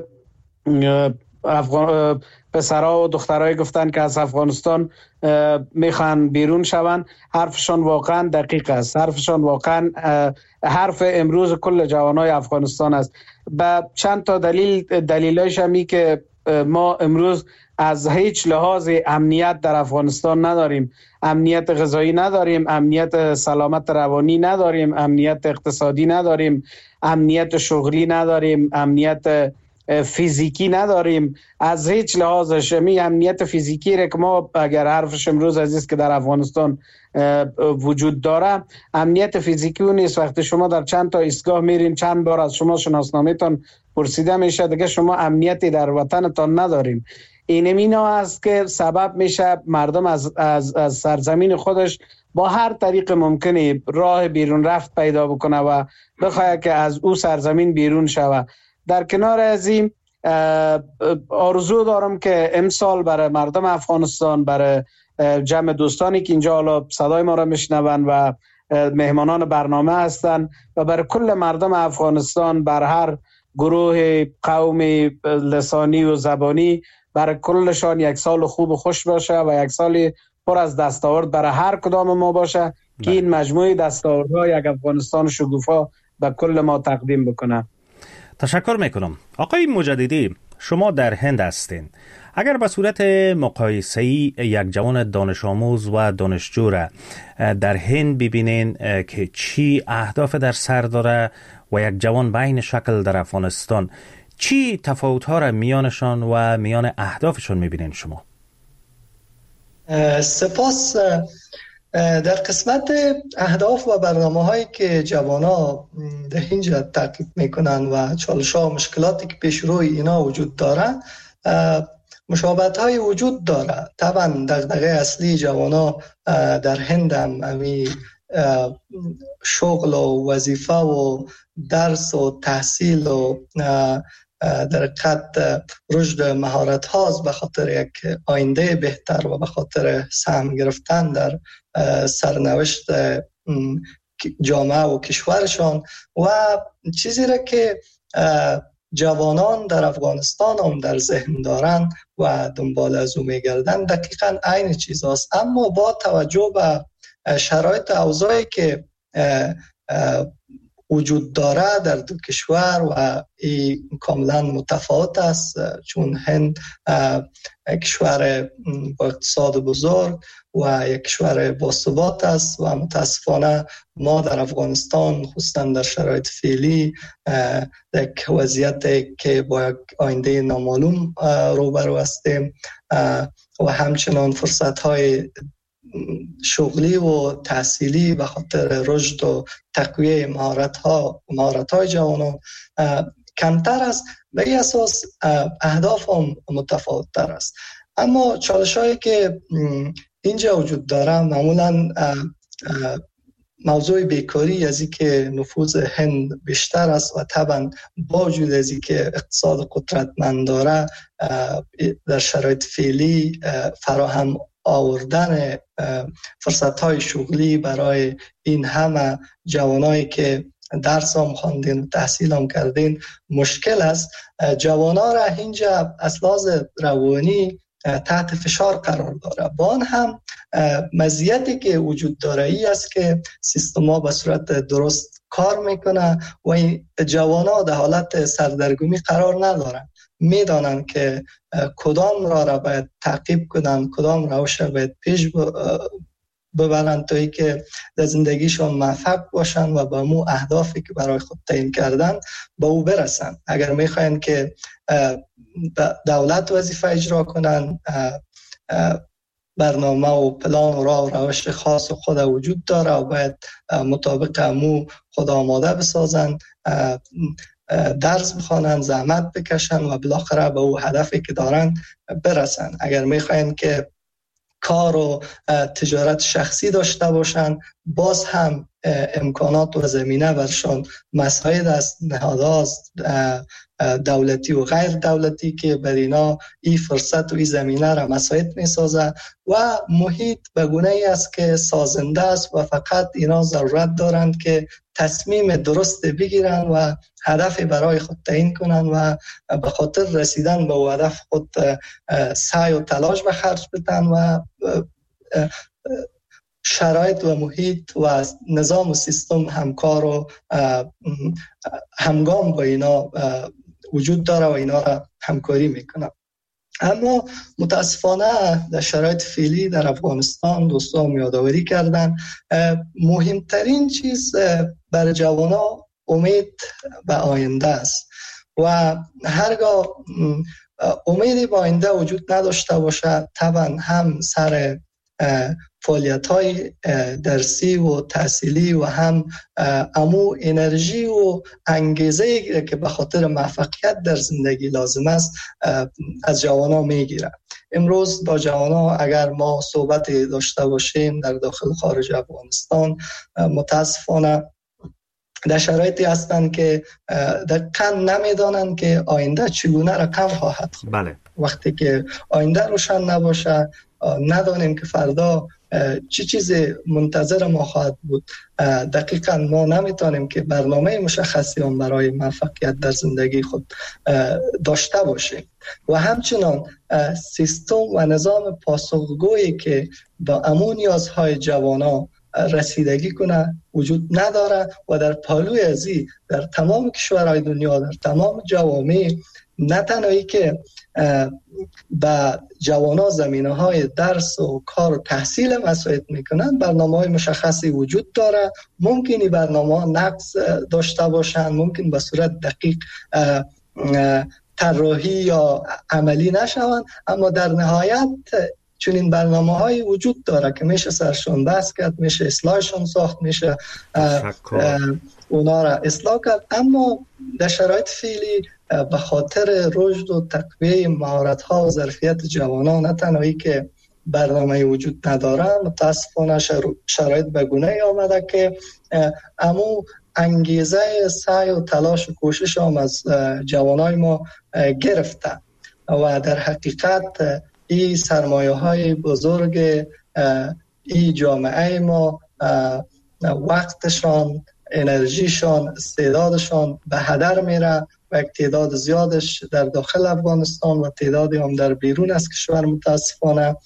پسرها و دخترای گفتن که از افغانستان میخوان بیرون شون. حرفشان واقعا دقیق است، حرفشان واقعا حرف امروز کل جوانای افغانستان است. با چند تا دلیلش همی که ما امروز از هیچ لحاظ امنیت در افغانستان نداریم، امنیت غذایی نداریم، امنیت سلامت روانی نداریم، امنیت اقتصادی نداریم، امنیت شغلی نداریم، امنیت فیزیکی نداریم. از هیچ لحاظش می امنیت فیزیکی را که ما اگر حرفش امروز عزیز که در افغانستان وجود داره، امنیت فیزیکی اون نیست. وقتی شما در چند تا ایستگاه میرین چند بار از شما شناسنامه‌تان پرسیده میشه، دیگه شما امنیتی در وطنتان نداریم. این مینا است که سبب میشه مردم از سرزمین خودش با هر طریق ممکنی راه بیرون رفت پیدا بکنه و بخواه که از او سرزمین بیرون شوه. در کنار از این آرزو دارم که امسال برای مردم افغانستان، برای جمع دوستانی که اینجا حالا صدای ما را میشنون و مهمانان برنامه هستند و برای کل مردم افغانستان، بر هر گروه قومی لسانی و زبانی، برای کلشان یک سال خوب و خوش باشه و یک سال پر از دستاورد برای هر کدام ما باشه که این مجموعه دستاوردها یک افغانستان شکوفا به کل ما تقدیم بکنه. تشکر میکنم. آقای مجددی، شما در هند هستین. اگر به صورت مقایسه‌ای یک جوان دانش آموز و دانشجو را در هند ببینین که چی اهداف در سر داره و یک جوان بین شکل در افغانستان، چی تفاوت‌ها را میانشان و میان اهدافشون میبینین شما؟ سپاس. در قسمت اهداف و برنامه هایی که جوانا در اینجا تعقیب میکنن و چالش‌ها و مشکلاتی که پیش روی اینا وجود داره، مشابهت های وجود داره. طبعا دغدغه اصلی جوانا در هند هم شغل و وظیفه و درس و تحصیل و در حقیقت رشد مهارت هاست، به خاطر یک آینده بهتر و به خاطر سهم گرفتن در سرنوشت جامعه و کشورشان. و چیزی را که جوانان در افغانستان هم در ذهن دارن و دنبال از او میگردن دقیقاً عین چیز هست. اما با توجه به شرایط اوضاعی که وجود داره در دو کشور و این کاملا متفاوت است، چون هند کشور با اقتصاد بزرگ و یک کشور با ثبات است و متاسفانه ما در افغانستان خصوصا در شرایط فعلی یک وضعیت که با یک آینده نامعلوم روبرو هستیم و همچنان فرصت‌های شغلی و تحصیلی به خاطر رشد و تقویه مهارت‌های جوانان کمتر است. به این اساس اهداف هم متفاوت‌تر است. اما چالش‌هایی که اینجا وجود داره معمولاً موضوع بیکاری از این که نفوذ هند بیشتر است و طبعا با وجود از این که اقتصاد قدرتمند داره در شرایط فعلی فراهم آوردن فرصت‌های شغلی برای این همه جوانایی که درس هم خواندین و تحصیل هم کردین مشکل است. جوانا را اینجا از لحاظ روانی تحت فشار قرار داره. با آن هم مزیتی که وجود داره ای است که سیستما به صورت درست کار میکنه و جوانا در حالت سردرگمی قرار ندارن. میدانن که کدام راه را باید تعقیب کنن، کدام روش باید پیش ببرن تا ای که در زندگیشون موفق باشن و به مو اهدافی که برای خود تعیین کردن به او برسن. اگر میخواین که دولت وظیفه اجرا کنن، برنامه و پلان و راه و روش خاص خود وجود داره و باید مطابق مو خود آماده بسازن، درس بخوانن، زحمت بکشن و بالاخره به او هدفی که دارن برسن. اگر میخواین که کار و تجارت شخصی داشته باشن، باز هم امکانات و زمینه برشان مساعد است، نهادهاست دولتی و غیر دولتی که بر اینا این فرصت و این زمینه را مساعد می سازه و محیط به گونه ای است که سازنده است و فقط اینا ضرورت دارند که تصمیم درست بگیرن و هدف برای خود تعیین کنن و به خاطر رسیدن به او هدف خود سعی و تلاش به خرج بدن و شرایط و محیط و نظام و سیستم همکار و همگام با اینا وجود داره و اینا را همکاری میکنه. اما متاسفانه در شرایط فعلی در افغانستان دوستان یادآوری کردن مهمترین چیز برای جوانا امید به آینده است و هرگاه امیدی به آینده وجود نداشته باشه طبعا هم سر فعالیت‌های درسی و تحصیلی و هم امو انرژی و انگیزه که به خاطر موفقیت در زندگی لازم است از جوانا میگیره. امروز با جوانا اگر ما صحبت داشته باشیم در داخل خارج افغانستان متاسفانه در شرایطی هستند که دقیقاً نمیدانند که آینده چگونه رقم خواهد خورد. بله. وقتی که آینده روشن نباشه ندانیم که فردا چه چیزی منتظر ما خواهد بود. دقیقاً ما نمیتونیم که برنامه مشخصی هم برای موفقیت در زندگی خود داشته باشیم و همچنان سیستم و نظام پاسخگویی که با امون نیازهای جوانا رسیدگی کنه وجود نداره و در پالوی ازی در تمام کشورهای دنیا در تمام جوامع نه تنهایی که به جوانا زمینه‌های درس و کار و تحصیل مساعد میکنن، برنامه‌های مشخصی وجود داره. ممکنی برنامه‌ها نقص داشته باشن، ممکن به صورت دقیق طراحی یا عملی نشوند، اما در نهایت چون این برنامه‌های وجود داره که میشه سرشون بحث کرد، میشه اصلاحشون ساخت، میشه اونا را اصلاح کرد. اما در شرایط فعلی به خاطر رشد و تقویه مهارت‌ها و ظرفیت جوانان نه تنهایی که برنامه وجود نداره، متاسفانه شرایط به گونه‌ای آمده که امو انگیزه سعی و تلاش و کوشش هم از جوانای ما گرفته و در حقیقت این سرمایه‌های بزرگ این جامعه ما وقتشان، انرژیشان، استعدادشان به هدر میره و یک تعداد زیادش در داخل افغانستان و تعدادی هم در بیرون از کشور متاسفانه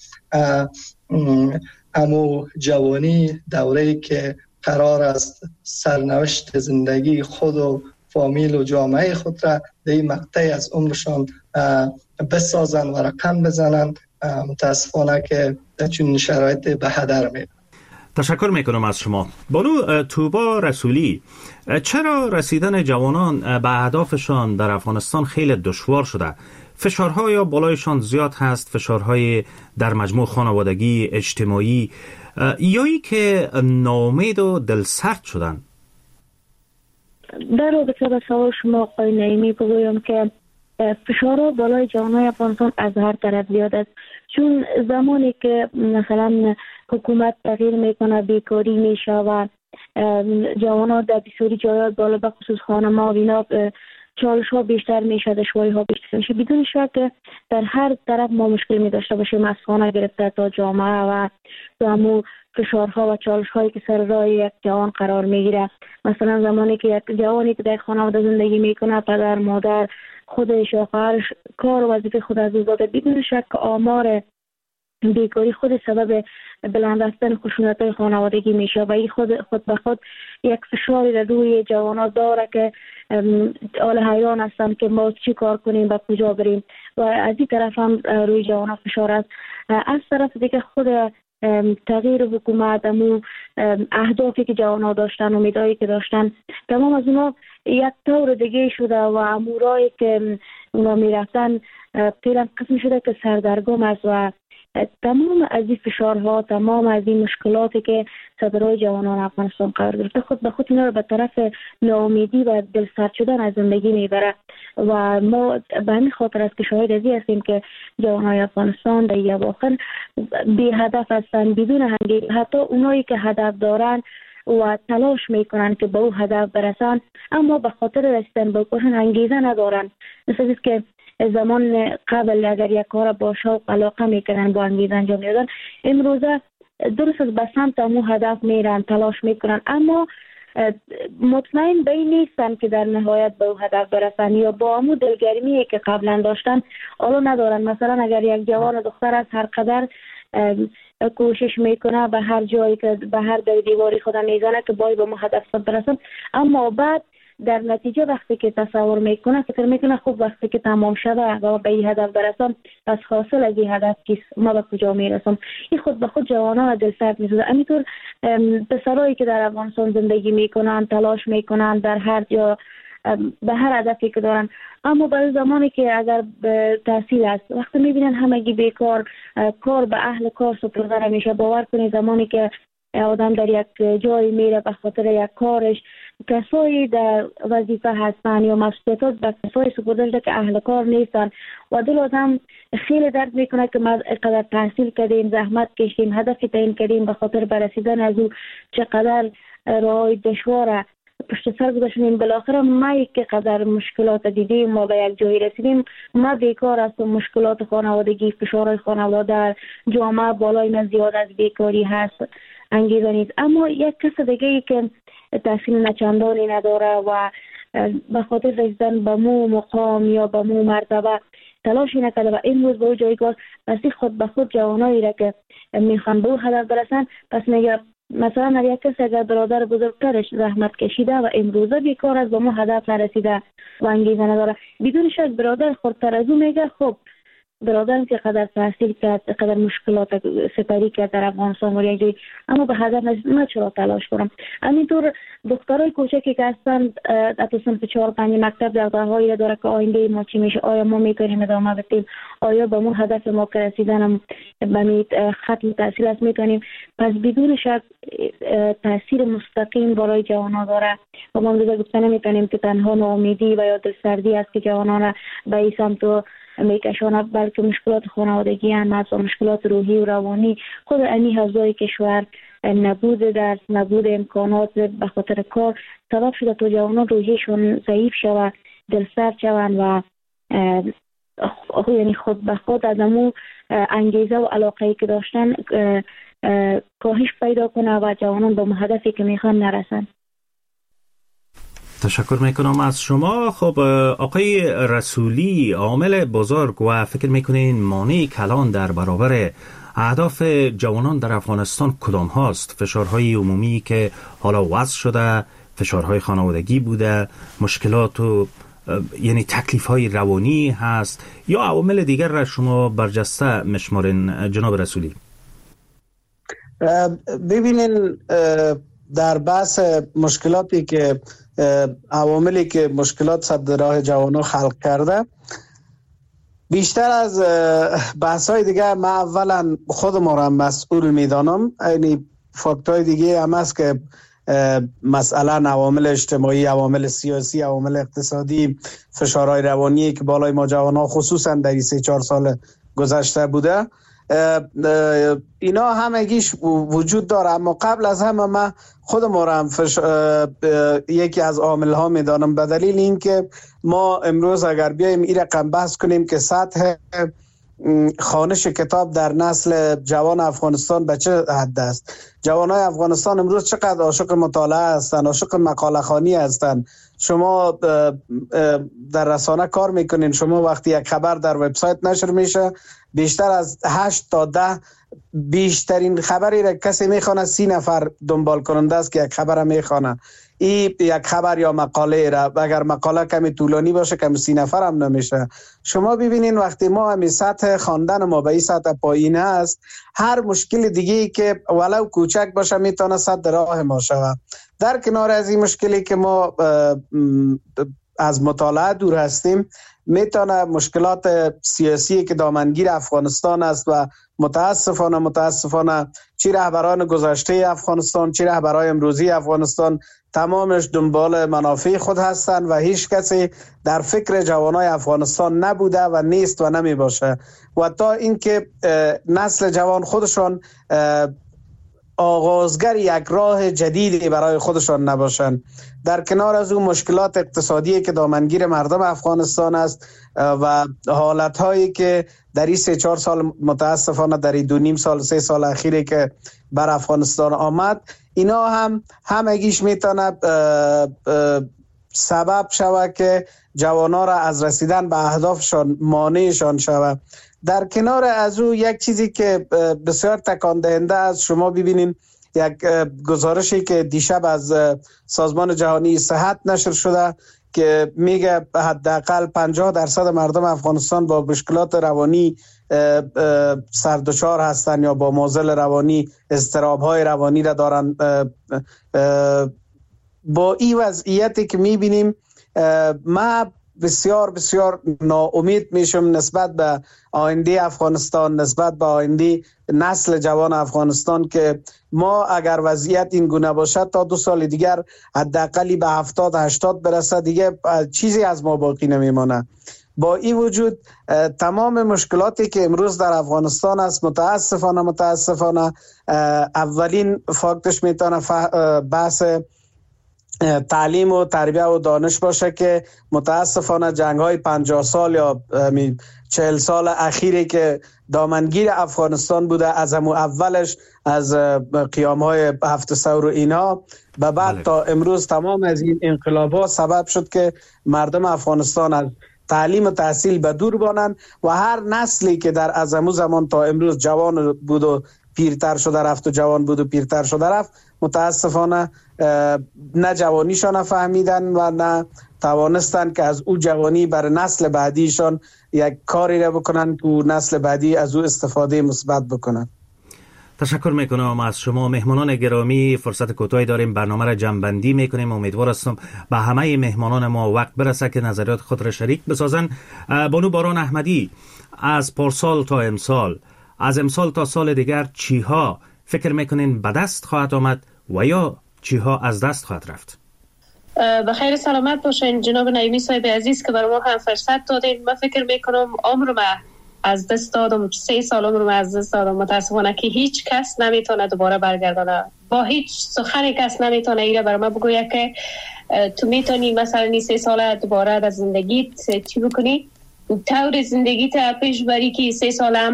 امو جوانی دوره‌ای که قرار است سرنوشت زندگی خود و فامیل و جامعه خود را در این مقطعی از عمرشان بسازن و رقم بزنن، متاسفانه که در چنین شرایط به هدر میره. تشکر میکنم از شما. بانو توبا رسولی، چرا رسیدن جوانان به اهدافشان در افغانستان خیلی دشوار شده؟ فشارهای یا بالایشان زیاد هست، فشارهای در مجموع خانوادگی، اجتماعی، یا ای که ناامید و دلسرد شدن؟ در رابطه با سوال شما آقای نعیمی بگویم که فشار بالای جوانای افغانستان از هر طرف زیاد است، چون زمانی که مثلا حکومت تغییر میکنه، بیکاری میشه و جوانان در بسیاری جایات بالا به خصوص خانم‌ها و اینا چالش ها بیشتر میشه، دشواری ها بیشتر میشه. بدون شک در هر طرف ما مشکل می داشته باشیم، از خانه گرفته تا جامعه و همون فشارها و چالش هایی که سر راه یک جوان قرار میگیره. مثلا زمانی که یک جوانی که در خانواده زندگی میکنه، پدر، مادر، خودش یا خواهرش کار و وظیفه خود از داده، بدون شک آمار بیکاری خود سبب بلند رفتن خشونت‌های خانوادگی میشه و این خود به خود یک فشاری در روی جوانان داره که حال حیران هستن که ما چی کار کنیم و کجا بریم و از این طرف هم روی جوانان فشار است. از طرف دیگه خود تغییر حکومت، امو اهدافی که جوانان داشتن، امیدایی که داشتن، تمام از اونا یک طور دیگه شده و امورایی که اونا میرفتن فعلا قسم شده که سردرگم است و تمام از این فشارها، تمام از این مشکلاتی که صدرهای جوانان افغانستان قرار گرفته خود به خود اینا رو به طرف ناامیدی و دلسرد شدن از زندگی میبره و ما به همین خاطر است که شاهد ازی هستیم که جوانای افغانستان در این اواخر بی هدف هستند، بدون هنگی. حتی اونایی که هدف دارن و تلاش میکنن که به او هدف برسن، اما به خاطر رسیدن به اون انگیزه ندارن. مثل که زمان قبل اگر یک کار با شوق علاقه میکنن، با انگیزه انجام میدادن، امروزه درست به سمت امو هدف میرن، تلاش میکنن، اما مطمئن به این نیستن که در نهایت به او هدف برسن یا با امو دلگرمی که قبلا داشتن حالا ندارن. مثلا اگر یک جوان دختر از هر قدر کوشش میکنه به هر جایی که به هر در دیواری خودم میزنه که باید به ما هدف برسن، اما بعد در نتیجه وقتی که تصور میکنه فکر میکنه خب وقتی که تمام شده و به این هدف برسم پس حاصل از این هدف کیست، ما به کجا میرسم؟ این خود به خود جوانان دلسرد میسازه. همینطور پسرایی که در افغانستان زندگی میکنن، تلاش میکنن در هر جا به هر هدفی که دارن، اما برای زمانی که اگر تحصیل است وقتی میبینن همگی بیکار، کار به اهل کار سپرده نمیشه. باور کنید زمانی که آدم در یک جایی میره به خاطر یک کارش، کسایی در وظیفه هستن یا مسئولیتات به کسایی سپرده شده که اهل کار نیستن و دل آدم خیلی درد میکنه که ما اینقدر تحصیل کردیم، زحمت کشیم، هدفی تعیین کردیم، به خاطر برسیدن از او چقدر راه دشواره پشت سر گذاشتیم، بالاخره ما که قدر مشکلات دیدیم، ما به یک جایی رسیدیم، ما بیکار هستیم، مشکلات خانوادگی، فشارهای خانواده، جامعه بالای من زیاد از بیکاری هست، انگیزه نیست. اما یک کس دیگه ای که تحصیل نچندانی نداره و به خاطر رسیدن به مو مقام یا به مو مرتبه تلاشی نکرده و این روز به او جایگاه، پس خود به خود جوانایی را که میخوان به او هدف برسن، پس میگه مثلا اگر کسی اگر برادر بزرگترش زحمت کشیده و امروزه بیکار از به ما هدف نرسیده و انگیزه نداره، بدون شک برادر خودتر از او میگه خب برادرم که قدر تحصیل کرد، قدر مشکلات سپری کرد در افغانستان و یک جایی، اما به هدف نرسید، من چرا تلاش کنم؟ همینطور دخترای کوچکی که هستن حتی صنف 4 5 مکتب دغدغه‌هایی داره که آینده ما چی میشه، آیا ما میتونیم ادامه بدیم، آیا به اون هدف ما که رسیدن به ختم تحصیل است میتونیم. پس بدون شک تاثیر مستقیم برای جوانان داره و ما دیگه گفتن نمیتونیم که تنها ناامیدی و یا دلسردی است که جوانان به این سمت میکشونه، بلکه مشکلات خانوادگی هم و مشکلات روحی و روانی، خود امی حوزه‌های کشور، نبود درس، نبود امکانات به خاطر کار سبب شده تا جوانان روحیشون ضعیف شود، دلسرد شوند و یعنی خود به خود از امو انگیزه و علاقه‌ای که داشتن کاهش پیدا کنه و جوانان به هدفی که میخوان نرسن. تشکر میکنم از شما. خب آقای رسولی، عامل بزرگ و فکر میکنین مانع کلان در برابر اهداف جوانان در افغانستان کدام هاست؟ فشارهای عمومی که حالا وضع شده، فشارهای خانوادگی بوده، مشکلات و یعنی تکلیف‌های روانی هست، یا عوامل دیگر را شما برجسته میشمارین جناب رسولی؟ ببینین، در بحث مشکلاتی که عواملی که مشکلات صد راه جوانان خلق کرده، بیشتر از بحث‌های دیگه ما اولا خود ما را مسئول میدانم. یعنی فاکتورهای دیگه هم هست که مثلا عوامل اجتماعی، عوامل سیاسی، عوامل اقتصادی، فشارهای روانی که بالای ما جوانان خصوصا در 3-4 سال گذشته بوده، اینا همگیش وجود داره. اما قبل از همه من خود ما را هم یکی از عامل ها میدانم، به دلیل اینکه ما امروز اگر بیایم این رقم بحث کنیم که سطح خوانش کتاب در نسل جوان افغانستان به چه حد است، جوانای افغانستان امروز چقدر عاشق مطالعه هستند، عاشق مقاله خوانی هستند. شما در رسانه کار میکنین، شما وقتی یک خبر در وبسایت نشر میشه، بیشتر از 8 تا 10 بیشترین خبری را کسی میخونه 30 نفر دنبال کننده است که یک خبر میخونه. این یک خبر یا مقاله را، اگر مقاله کمی طولانی باشه کمی 30 نفر هم نمیشه. شما ببینین وقتی ما همی سطح خواندن ما به این سطح پایین است، هر مشکل دیگه که ولو کوچک باشه میتونه صد راه ما شود. در کنار از این مشکلی که ما از مطالعه دور هستیم، میتونه مشکلات سیاسی که دامنگیر افغانستان است و متاسفانه چی رهبران گذشته افغانستان چی رهبران امروزی افغانستان تمامش دنبال منافع خود هستند و هیچ کسی در فکر جوانای افغانستان نبوده و نیست و نمی باشه، و تا اینکه نسل جوان خودشان آغازگر یک راه جدیدی برای خودشان نباشند. در کنار از اون مشکلات اقتصادی که دامنگیر مردم افغانستان است و حالتهایی که در این 3-4 سال متاسفانه در این 2.5 سال 3 سال اخیری که بر افغانستان آمد، اینا هم همگیش میتونه سبب شود که جوانان را از رسیدن به اهدافشان مانعشان شود. در کنار از او یک چیزی که بسیار تکان دهنده است، شما ببینید یک گزارشی که دیشب از سازمان جهانی صحت نشر شده که میگه حداقل 50% مردم افغانستان با مشکلات روانی سردشار هستند یا با معضل روانی، اضطراب‌های روانی را دارن. با این وضعیتی که میبینیم ما بسیار بسیار ناامید میشم نسبت به آینده افغانستان، نسبت به آینده نسل جوان افغانستان که ما اگر وضعیت این گونه باشد تا 2 سال دیگر حداقل به 70-80 برسه دیگه چیزی از ما باقی نمیمانه. با این وجود تمام مشکلاتی که امروز در افغانستان است متاسفانه اولین فاکتش میتونه بحث تعلیم و تربیه و دانش باشه که متاسفانه جنگ‌های 50 سال یا 40 سال اخیری که دامنگیر افغانستان بوده، از همون اولش از قیام‌های 7 ثور و اینها به بعد تا امروز تمام از این انقلاب‌ها سبب شد که مردم افغانستان از تعلیم و تحصیل به دور بانند و هر نسلی که در از همون زمان تا امروز جوان بود و پیرتر شده رفت و جوان بود و پیرتر شده رفت، متاسفانه نه جوانیشان فهمیدن و نه توانستن که از او جوانی بر نسل بعدیشان یک کاری را بکنن که نسل بعدی از او استفاده مثبت بکنن. تشکر میکنم از شما مهمانان گرامی. فرصت کوتاهی داریم، برنامه را جمع‌بندی میکنیم. امیدوار هستم به همه مهمانان ما وقت برسه که نظریات خود را شریک بسازن. بانو باران احمدی، از پارسال تا امسال، از امسال تا سال دیگر چیها فکر میکنین به دست خواهد آمد و یا چیها از دست خواهد رفت؟ بخیر سلامت باشین جناب نعیمی صاحب عزیز که برای ما هم فرصت دادین. من فکر میکنم عمر ما از دست دادم، 3 سال عمر ما از دست دادم. متاسفانه که هیچ کس نمیتونه دوباره برگردانه، با هیچ سخن کس نمیتونه ایره برای ما بگویه که تو میتونی مثلا این 3 سال دوباره از زندگیت چی بکنی، طور زندگیت پیش بری که 3 سال هم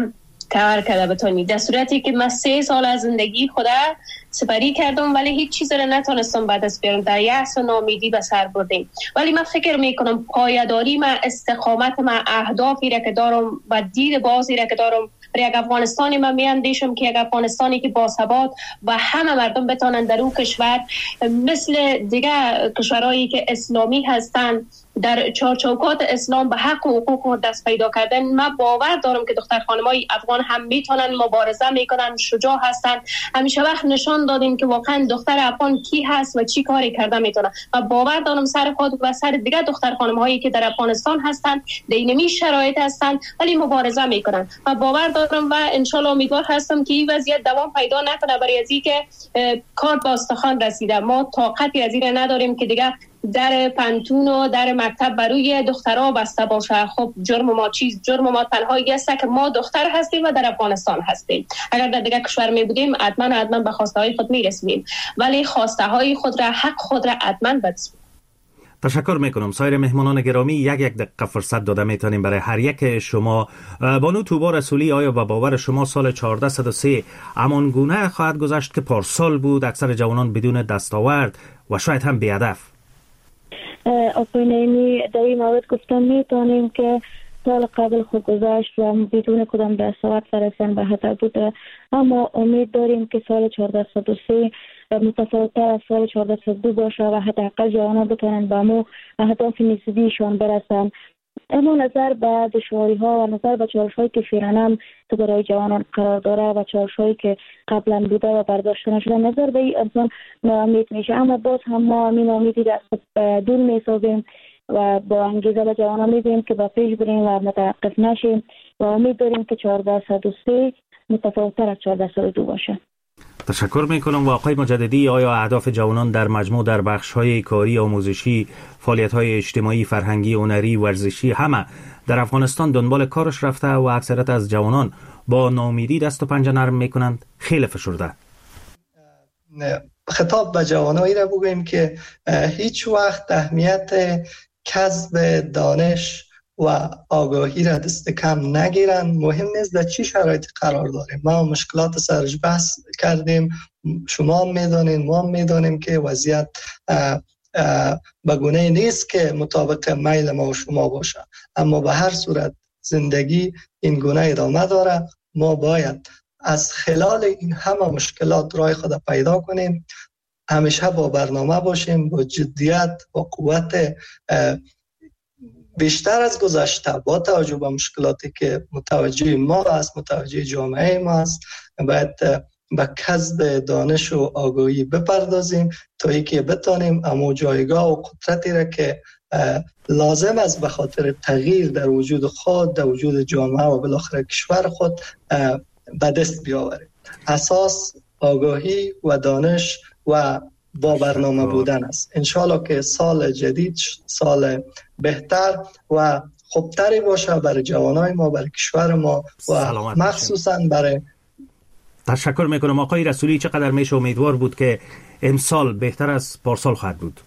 کار کرده بتونی. در صورتی که من 3 سال از زندگی خدا سپری کردم ولی هیچ چیز را نتونستم بعد از بیارم، در یأس و ناامیدی به سر بردیم. ولی من فکر میکنم پایداری من، استقامت من، اهدافی را که دارم و دید بازی را که دارم برای یک افغانستانی من میاندیشم که یک افغانستانی که باثبات و همه مردم بتونن در اون کشور مثل دیگه کشورهایی که اسلامی هستن در چارچوبات اسلام به حق و حقوق دست پیدا کردن. من باور دارم که دختر خانمای افغان هم میتونن مبارزه میکنن، شجاع هستن. همیشه وقت نشان دادیم که واقعا دختر افغان کی هست و چی کاری کرده میتونه. و باور دارم سر خود و سر دیگه دختر خانم‌هایی که در افغانستان هستن دینمی شرایط هستن ولی مبارزه میکنن. و باور دارم و انشالله امیدوار هستم که این وضعیت دوام پیدا نکنه، برای از اینکه کار به استخوان رسیده. ما طاقتی از این نداریم که دیگه در پنتون و در مکتب برای دخترها بسته باشه. خب جرم ما تنهایی است که ما دختر هستیم و در افغانستان هستیم. اگر در دیگه کشور می بودیم حتما به خواسته های خود می رسیدیم، ولی خواسته های خود را، حق خود را حتما بدیم. تشکر میکنم. سایر مهمانان گرامی یک دقیقه فرصت داده میتونیم برای هر یک شما. بانو توبا رسولی، آیا با باور شما سال 1403 همان گونه خواهد گذشت که پارسال بود، اکثر جوانان بدون دستاورد و شاید هم بی‌هدف؟ آقای نعیمی در این مورد گفتم میتونیم که سال قبل خود گذشت و بدون کدام دستاورد فرستن به هدف بوده، اما امید داریم که سال 1403 متفاوت‌تر از سال 1402 باشه و حداقل جوانان بتونن به مو اهداف نسبیشان برسن. اما نظر به دشواری‌ها و نظر به چالش‌هایی که فعلا هم برای جوانان قرار داره و چالش‌هایی که قبلا بوده و برداشت نشده، نظر به این انسان ناامید میشه. اما باز هم ما همین امیدی دست دور میسازیم و با انگیزه به جوانان میدیم که با پیش بریم و متوقف نشیم و امید داریم که 1403 متفاوت‌تر از 1402 باشه. تشکر میکنم. و آقای مجددی، آیا اهداف جوانان در مجموع در بخش‌های کاری، آموزشی، فعالیت‌های اجتماعی، فرهنگی، هنری، ورزشی همه در افغانستان دنبال کارش رفته و اکثریت از جوانان با ناامیدی دست و پنجه نرم میکنند، خیلی فشرده؟ خطاب به جوانایی را بگویم که هیچ وقت اهمیت کسب دانش و آگاهی را دست کم نگیرن. مهم نیست در چی شرایطی قرار داریم. ما مشکلات سرش بحث کردیم، شما میدانین، ما میدانیم که وضعیت به گونه نیست که مطابق میل ما و شما باشه، اما به هر صورت زندگی این گونه ادامه داره. ما باید از خلال این همه مشکلات راه خود پیدا کنیم، همیشه با برنامه باشیم، با جدیت، با قوت بیشتر از گذشته، با توجه به مشکلاتی که متوجه ما است، متوجه جامعه ما است، باید به کسب دانش و آگاهی بپردازیم تا اینکه بتانیم اما جایگاه و قدرتی را که لازم است به خاطر تغییر در وجود خود، در وجود جامعه و بالاخره کشور خود به دست بیاوریم. اساس آگاهی و دانش و با برنامه بودن است. انشالله که سال جدید سال بهتر و خوبتری باشه برای جوانای ما، برای کشور ما و مخصوصا برای. تشکر میکنم. آقای رسولی، چقدر میشه امیدوار بود که امسال بهتر از پارسال خواهد بود؟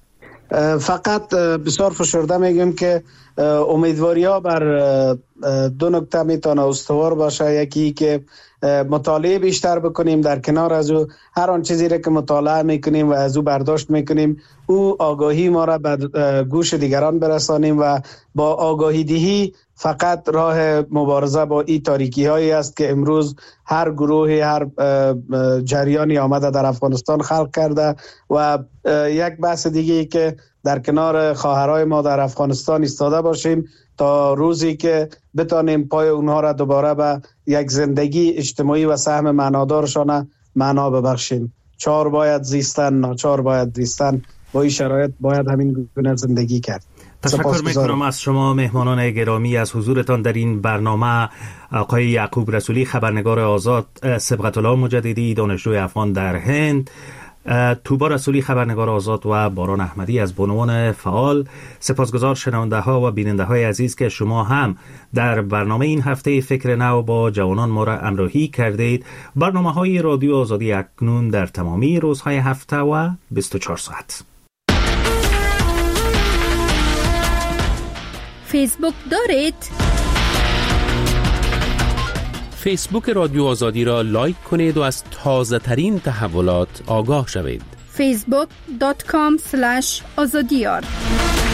فقط بسیار فشرده میگم که امیدواری ها بر دو نکته میتونه استوار باشه. یکی که مطالعه بیشتر بکنیم، در کنار از او هر آن چیزی را که مطالعه میکنیم و از او برداشت میکنیم او آگاهی ما را به گوش دیگران برسانیم و با آگاهی دهی فقط راه مبارزه با این تاریکی هایی است که امروز هر گروهی، هر جریانی آمده در افغانستان خلق کرده. و یک بحث دیگه که در کنار خواهرای ما در افغانستان ایستاده باشیم تا روزی که بتانیم پای اونها را دوباره به یک زندگی اجتماعی و سهم معنادارشان معنا ببخشیم. چار باید زیستن، ناچار باید زیستن. با این شرایط باید همین گونه زندگی کرد. تشکر میکنم از شما مهمانان گرامی از حضورتان در این برنامه. آقای یعقوب رسولی، خبرنگار آزاد، صبغت الله مجددی، دانشجوی افغان در هند، توبا رسولی، خبرنگار آزاد و باران احمدی از بانوان فعال. سپاسگزار شنونده ها و بیننده های عزیز که شما هم در برنامه این هفته فکر نو با جوانان ما را همراهی کردید. برنامه های رادیو آزادی اکنون در تمامی روزهای هفته و 24 ساعت. فیسبوک دارید؟ فیسبوک رادیو آزادی را لایک کنید و از تازه ترین تحولات آگاه شوید. facebook.com/azadiyar